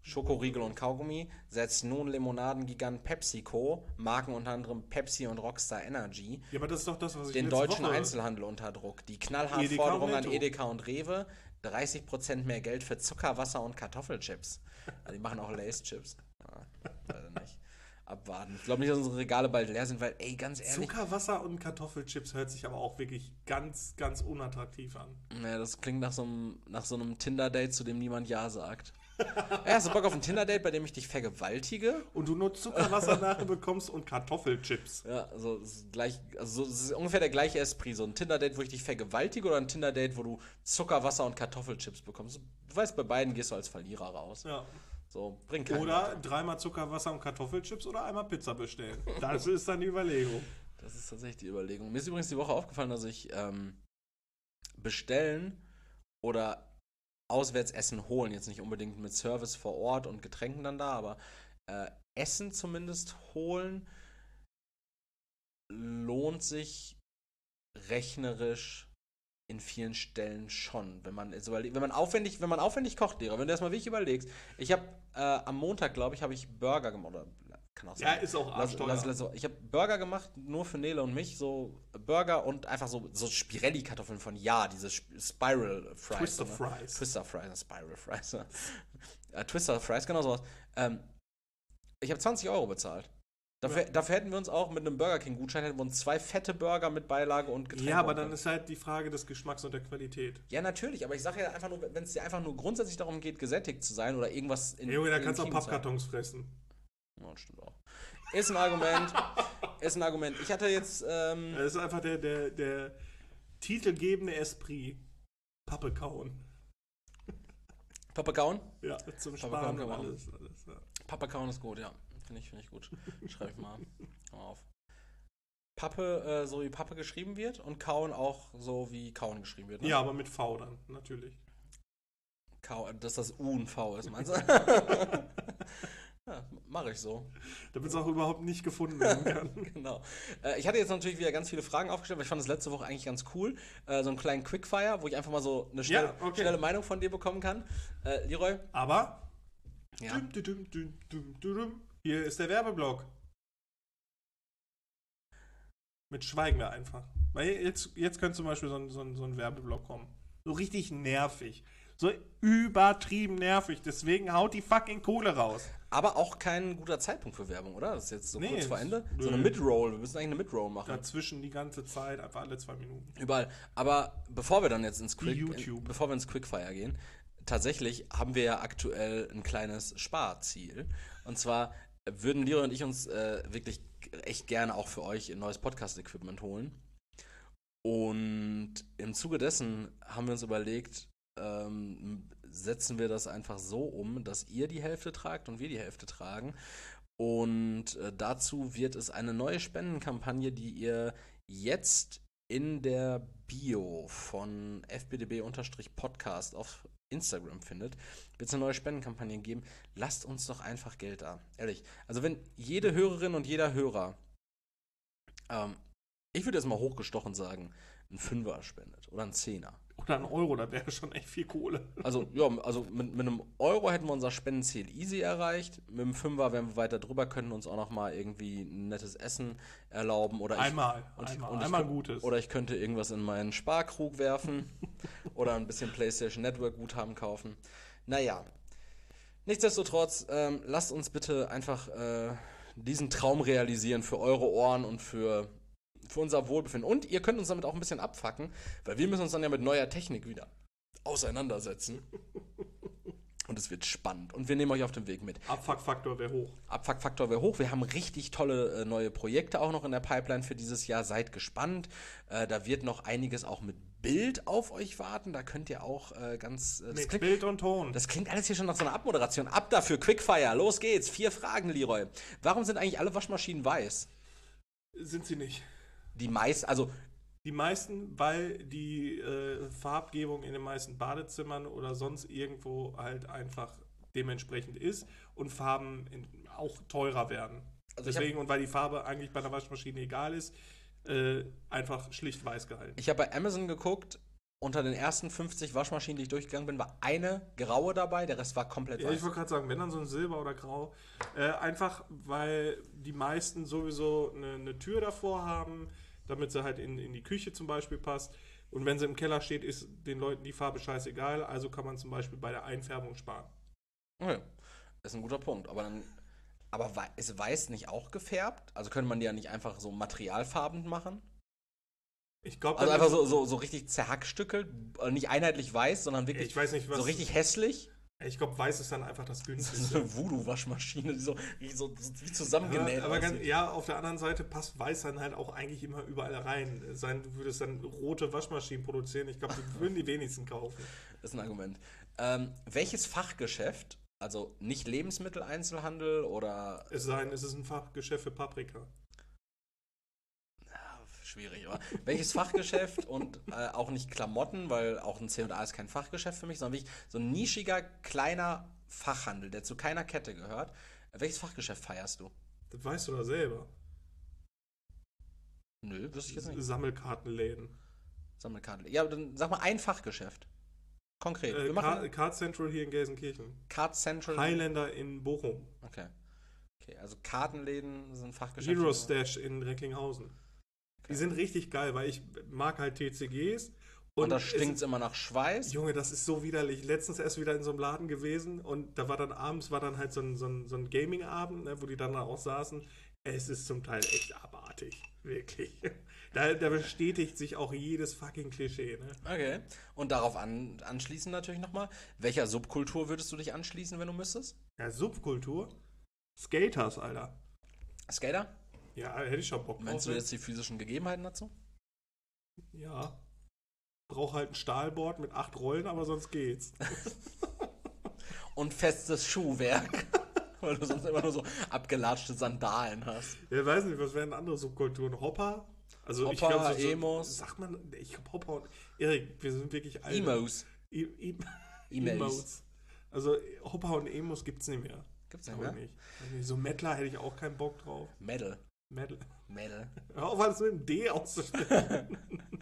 Schokoriegel und Kaugummi setzt nun Limonadengigant PepsiCo, Marken unter anderem Pepsi und Rockstar Energy, Ja, aber das ist doch das, was ich den letzte deutschen Woche... Einzelhandel unter Druck. Die knallhart Edeka Forderung und an Netto. Edeka und Rewe, 30% mehr Geld für Zucker, Wasser und Kartoffelchips. Also die machen auch Lace-Chips. Ja, weiß ich nicht. Abwarten. Ich glaube nicht, dass unsere Regale bald leer sind, weil, ey, ganz ehrlich... Zucker, Wasser und Kartoffelchips hört sich aber auch wirklich ganz, ganz unattraktiv an. Ja, das klingt nach so einem Tinder-Date, zu dem niemand Ja sagt. Ey, hast du Bock auf ein Tinder-Date, bei dem ich dich vergewaltige? Und du nur Zuckerwasser nachher bekommst und Kartoffelchips. Ja, also es ist es ist ungefähr der gleiche Esprit. So ein Tinder-Date, wo ich dich vergewaltige, oder ein Tinder-Date, wo du Zucker, Wasser und Kartoffelchips bekommst. Du weißt, bei beiden gehst du als Verlierer raus. Ja. So, bringt keinen Oder weiter. dreimal Zuckerwasser und Kartoffelchips oder einmal Pizza bestellen. Das ist dann die Überlegung. Das ist tatsächlich die Überlegung. Mir ist übrigens die Woche aufgefallen, dass ich bestellen oder auswärts Essen holen, jetzt nicht unbedingt mit Service vor Ort und Getränken dann da, aber Essen zumindest holen lohnt sich rechnerisch in vielen Stellen schon, wenn man aufwendig kocht, Lehrer, wenn du erstmal wirklich überlegst. Ich habe am Montag, glaube ich, habe ich Burger gemacht, oder kann auch sein. Ja, ist auch arschteuer. Ich habe Burger gemacht, nur für Nele und mich, so Burger und einfach so Spirelli-Kartoffeln von diese Spiral Fries. Twister ne? Fries. Twister Fries, Spiral Fries. Twister Fries, genau sowas. Ich habe 20 € bezahlt. Dafür hätten wir uns auch mit einem Burger King-Gutschein, hätten wir uns 2 fette Burger mit Beilage und Getränke. Ja, aber dann ist halt die Frage des Geschmacks und der Qualität. Ja, natürlich, aber ich sage ja einfach nur, wenn es dir einfach nur grundsätzlich darum geht, gesättigt zu sein oder irgendwas Ja, Junge, da kannst du auch Intimes zu haben. Pappkartons fressen. Ja, das stimmt auch. Ist ein Argument. Ist ein Argument. Ich hatte jetzt. Das ist einfach der titelgebende Esprit. Pappe kauen. Pappe kauen? Ja, zum Pappe Sparen kauen und kann man alles. Ja. Pappe kauen ist gut, ja. Finde ich gut. Schreibe ich mal auf. Pappe, so wie Pappe geschrieben wird und kauen auch so wie kauen geschrieben wird. Ne? Ja, aber mit V dann, natürlich. Dass das U und V ist, meinst du? Ja, mache ich so. Damit es auch überhaupt nicht gefunden werden kann. Genau. Ich hatte jetzt natürlich wieder ganz viele Fragen aufgestellt, weil ich fand das letzte Woche eigentlich ganz cool. So einen kleinen Quickfire, wo ich einfach mal so eine schnelle Meinung von dir bekommen kann. Leroy? Aber Ja. Hier ist der Werbeblock. Mit schweigen wir einfach. Weil jetzt könnte zum Beispiel so ein Werbeblock kommen. So richtig nervig. So übertrieben nervig. Deswegen haut die fucking Kohle raus. Aber auch kein guter Zeitpunkt für Werbung, oder? Das ist jetzt so kurz vor Ende. nö. So eine Mid-Roll. Wir müssen eigentlich eine Mid-Roll machen. Dazwischen die ganze Zeit, einfach alle 2 Minuten. Überall. Aber bevor wir dann jetzt YouTube. bevor wir ins Quickfire gehen, tatsächlich haben wir ja aktuell ein kleines Sparziel. Und zwar würden Leroy und ich uns wirklich echt gerne auch für euch ein neues Podcast-Equipment holen. Und im Zuge dessen haben wir uns überlegt, setzen wir das einfach so um, dass ihr die Hälfte tragt und wir die Hälfte tragen. Und dazu wird es eine neue Spendenkampagne, die ihr jetzt in der Bio von fbdb-podcast auf Instagram findet, wird es eine neue Spendenkampagne geben. Lasst uns doch einfach Geld da. Ehrlich. Also wenn jede Hörerin und jeder Hörer, ich würde jetzt mal hochgestochen sagen, einen Fünfer spendet oder einen Zehner. Oder ein Euro, da wäre schon echt viel Kohle. Also, ja, mit einem Euro hätten wir unser Spendenziel easy erreicht. Mit einem Fünfer wären wir weiter drüber, können uns auch noch mal irgendwie ein nettes Essen erlauben. Oder Einmal Gutes. Oder ich könnte irgendwas in meinen Sparkrug werfen. Oder ein bisschen PlayStation Network Guthaben kaufen. Naja. Nichtsdestotrotz, lasst uns bitte einfach diesen Traum realisieren für eure Ohren und für unser Wohlbefinden. Und ihr könnt uns damit auch ein bisschen abfacken, weil wir müssen uns dann ja mit neuer Technik wieder auseinandersetzen. Und es wird spannend. Und wir nehmen euch auf den Weg mit. Abfuckfaktor wäre hoch. Abfuckfaktor wäre hoch. Wir haben richtig tolle neue Projekte auch noch in der Pipeline für dieses Jahr. Seid gespannt. Da wird noch einiges auch mit Bild auf euch warten. Da könnt ihr auch mit Bild und Ton. Das klingt alles hier schon nach so einer Abmoderation. Ab dafür, Quickfire. Los geht's. 4 Fragen, Leroy. Warum sind eigentlich alle Waschmaschinen weiß? Sind sie nicht. Die meisten, weil die Farbgebung in den meisten Badezimmern oder sonst irgendwo halt einfach dementsprechend ist und Farben auch teurer werden. Also deswegen, und weil die Farbe eigentlich bei einer Waschmaschine egal ist, einfach schlicht weiß gehalten. Ich habe bei Amazon geguckt, unter den ersten 50 Waschmaschinen, die ich durchgegangen bin, war eine graue dabei, der Rest war komplett Ja, weiß. ich wollte gerade sagen, wenn dann so ein Silber oder Grau. Einfach, weil die meisten sowieso eine Tür davor haben, damit sie halt in die Küche zum Beispiel passt. Und wenn sie im Keller steht, ist den Leuten die Farbe scheißegal. Also kann man zum Beispiel bei der Einfärbung sparen. Okay. Das ist ein guter Punkt. Aber ist weiß nicht auch gefärbt? Also könnte man die ja nicht einfach so materialfarbend machen? Ich glaube, Also einfach so richtig zerhackstückelt, nicht einheitlich weiß, sondern wirklich ich weiß nicht, was. so richtig hässlich. Ich glaube, weiß ist dann einfach das So günstigste. eine Voodoo-Waschmaschine, die so wie zusammengenäht aber aussieht. ja, auf der anderen Seite passt weiß dann halt auch eigentlich immer überall rein. Du würdest dann rote Waschmaschinen produzieren. Ich glaube, die würden die wenigsten kaufen. Das ist ein Argument. Welches Fachgeschäft, also nicht Lebensmitteleinzelhandel oder Es sei denn, es ist ein Fachgeschäft für Paprika. schwierig, aber welches Fachgeschäft und auch nicht Klamotten, weil auch ein C&A ist kein Fachgeschäft für mich, sondern wirklich so ein nischiger, kleiner Fachhandel, der zu keiner Kette gehört. Welches Fachgeschäft feierst du? Das weißt du doch selber. Nö, wüsste ich jetzt nicht. Sammelkartenläden. Sammelkarte. Ja, dann sag mal ein Fachgeschäft. Konkret. Wir machen Card Central hier in Gelsenkirchen. Card Central. Highlander in Bochum. Okay. Okay, also Kartenläden sind Fachgeschäfte. Girostash in Recklinghausen. Die sind richtig geil, weil ich mag halt TCGs. Und da stinkt es immer nach Schweiß. Junge, das ist so widerlich. Letztens erst wieder in so einem Laden gewesen und da war dann abends halt so ein Gaming-Abend, ne, wo die dann da auch saßen. Es ist zum Teil echt abartig. Wirklich. Da bestätigt sich auch jedes fucking Klischee, ne? Okay. Und darauf anschließend natürlich nochmal. Welcher Subkultur würdest du dich anschließen, wenn du müsstest? Ja, Subkultur. Skaters, Alter. Skater? Ja, hätte ich schon Bock drauf. Meinst du jetzt die physischen Gegebenheiten dazu? Ja. Brauch halt ein Stahlboard mit 8 Rollen, aber sonst geht's. Und festes Schuhwerk. Weil du sonst immer nur so abgelatschte Sandalen hast. Ja, weiß nicht, was wären andere Subkulturen? Hopper? Also Hopper, ich glaub, Emos. Sagt man, ich glaube Hopper und Erik, wir sind wirklich alt. Emos. Emos. Also Hopper und Emos gibt's nicht mehr. Gibt's nicht mehr? Nicht. So Mettler hätte ich auch keinen Bock drauf. Metal. Hör auf, alles mit dem D auszusprechen.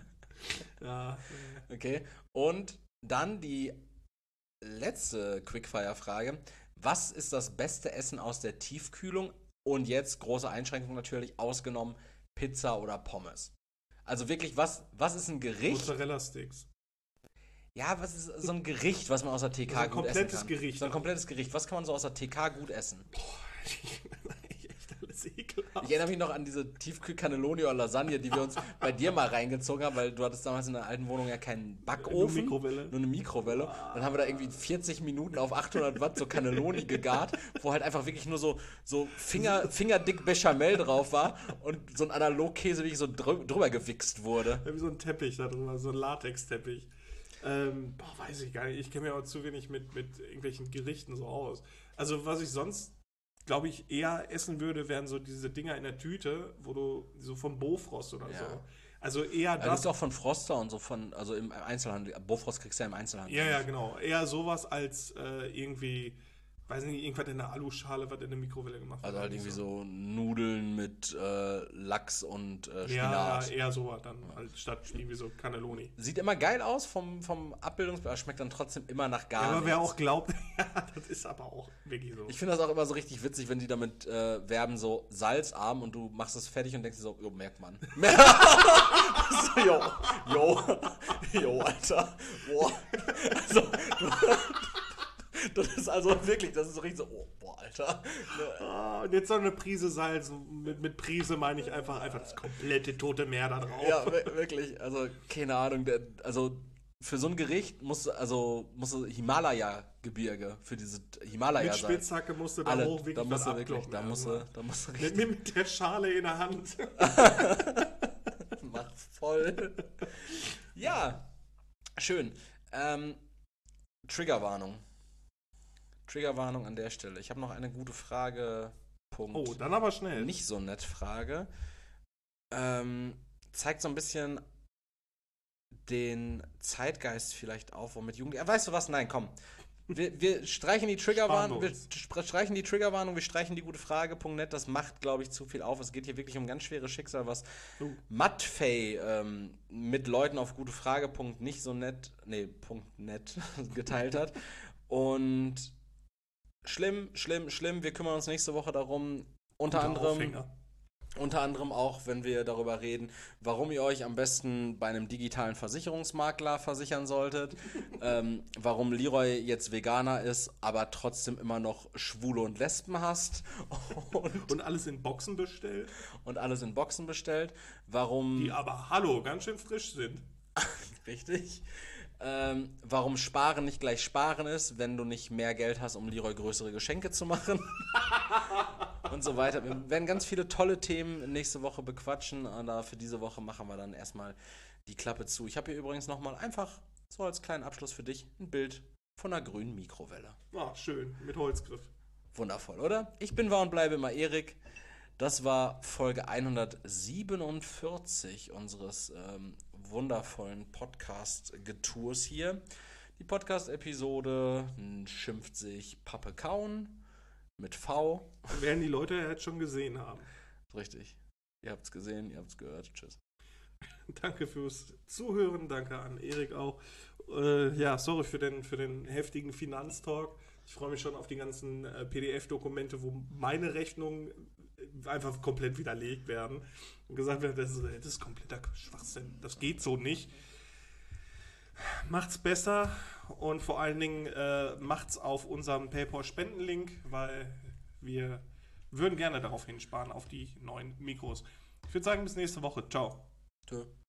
Ja. Okay. Und dann die letzte Quickfire-Frage. Was ist das beste Essen aus der Tiefkühlung? Und jetzt, große Einschränkung natürlich, ausgenommen Pizza oder Pommes. Also wirklich, was ist ein Gericht? Mozzarella-Sticks. Ja, was ist so ein Gericht, was man aus der TK gut essen kann? So ein komplettes Gericht. So ein komplettes Gericht. Was kann man so aus der TK gut essen? Boah, echt alles ekelhaft. Ich erinnere mich noch an diese Tiefkühl-Cannelloni oder Lasagne, die wir uns bei dir mal reingezogen haben, weil du hattest damals in der alten Wohnung ja keinen Backofen. Nur eine Mikrowelle. Dann haben wir da irgendwie 40 Minuten auf 800 Watt so Cannelloni gegart, wo halt einfach wirklich nur so fingerdick Bechamel drauf war und so ein Analogkäse wirklich so drüber gewichst wurde. Wie so ein Teppich da drüber, so ein Latexteppich. Weiß ich gar nicht. Ich kenne mir auch zu wenig mit irgendwelchen Gerichten so aus. Also was ich sonst, glaube ich, eher essen würde, wären so diese Dinger in der Tüte, wo du so vom Bofrost oder so. Also eher das. Das ist auch von Froster und so also im Einzelhandel. Bofrost kriegst du ja im Einzelhandel. Ja, genau. Eher sowas als irgendwie, weiß nicht, irgendwas in der Aluschale, was in der Mikrowelle gemacht wird. Also halt irgendwie so Nudeln mit Lachs und Spinat. Ja, eher sowas dann, halt statt irgendwie so Cannelloni. Sieht immer geil aus vom Abbildungsbild, schmeckt dann trotzdem immer nach gar nichts. Aber wer auch glaubt, ja, das ist aber auch wirklich so. Ich finde das auch immer so richtig witzig, wenn die damit werben, so salzarm und du machst es fertig und denkst dir so, jo, merkt man. jo, Alter. Boah. Also, das ist also wirklich, das ist so richtig so, oh, boah, Alter. Und jetzt noch eine Prise Salz. Mit Prise meine ich einfach das komplette Tote Meer da drauf. Ja, wirklich. Also, keine Ahnung. Also, für so ein Gericht musst du Himalaya-Gebirge, für diese Himalaya mit Spitzhacke musst du da alle, hoch da musst du wirklich, da musst du richtig. Mit der Schale in der Hand. Mach voll. Ja, schön. Triggerwarnung an der Stelle. Ich habe noch eine gute Frage. Punkt. Oh, dann aber schnell. Nicht so nett Frage. Zeigt so ein bisschen den Zeitgeist vielleicht auf, womit Jugendliche. Weißt du was? Nein, komm. Wir streichen die Triggerwarnung, wir Sparen streichen die Triggerwarnung, wir streichen die gutefrage.net. Das macht, glaube ich, zu viel auf. Es geht hier wirklich um ganz schweres Schicksal, was Mattfei mit Leuten auf gutefrage.nicht so nett, .net geteilt hat. Und schlimm. Wir kümmern uns nächste Woche darum, unter anderem auch, wenn wir darüber reden, warum ihr euch am besten bei einem digitalen Versicherungsmakler versichern solltet, warum Leroy jetzt Veganer ist, aber trotzdem immer noch Schwule und Lesben hasst und alles in Boxen bestellt. Warum... Die aber, hallo, ganz schön frisch sind. Richtig. Warum Sparen nicht gleich Sparen ist, wenn du nicht mehr Geld hast, um Leroy größere Geschenke zu machen. Und so weiter. Wir werden ganz viele tolle Themen nächste Woche bequatschen, aber für diese Woche machen wir dann erstmal die Klappe zu. Ich habe hier übrigens nochmal einfach, so als kleinen Abschluss für dich, ein Bild von einer grünen Mikrowelle. Ah, schön, mit Holzgriff. Wundervoll, oder? Ich bin, war und bleibe immer Erik. Das war Folge 147 unseres wundervollen Podcast-Getours hier. Die Podcast-Episode schimpft sich Pappe kauen mit V. Werden die Leute ja jetzt schon gesehen haben. Richtig. Ihr habt's gesehen, ihr habt's gehört. Tschüss. Danke fürs Zuhören, danke an Erik auch. Sorry für den heftigen Finanztalk. Ich freue mich schon auf die ganzen PDF-Dokumente, wo meine Rechnungen einfach komplett widerlegt werden und gesagt wird, das ist kompletter Schwachsinn, das geht so nicht. Macht's besser und vor allen Dingen macht's auf unserem PayPal-Spendenlink, weil wir würden gerne darauf hinsparen, auf die neuen Mikros. Ich würde sagen, bis nächste Woche. Ciao. Tschö.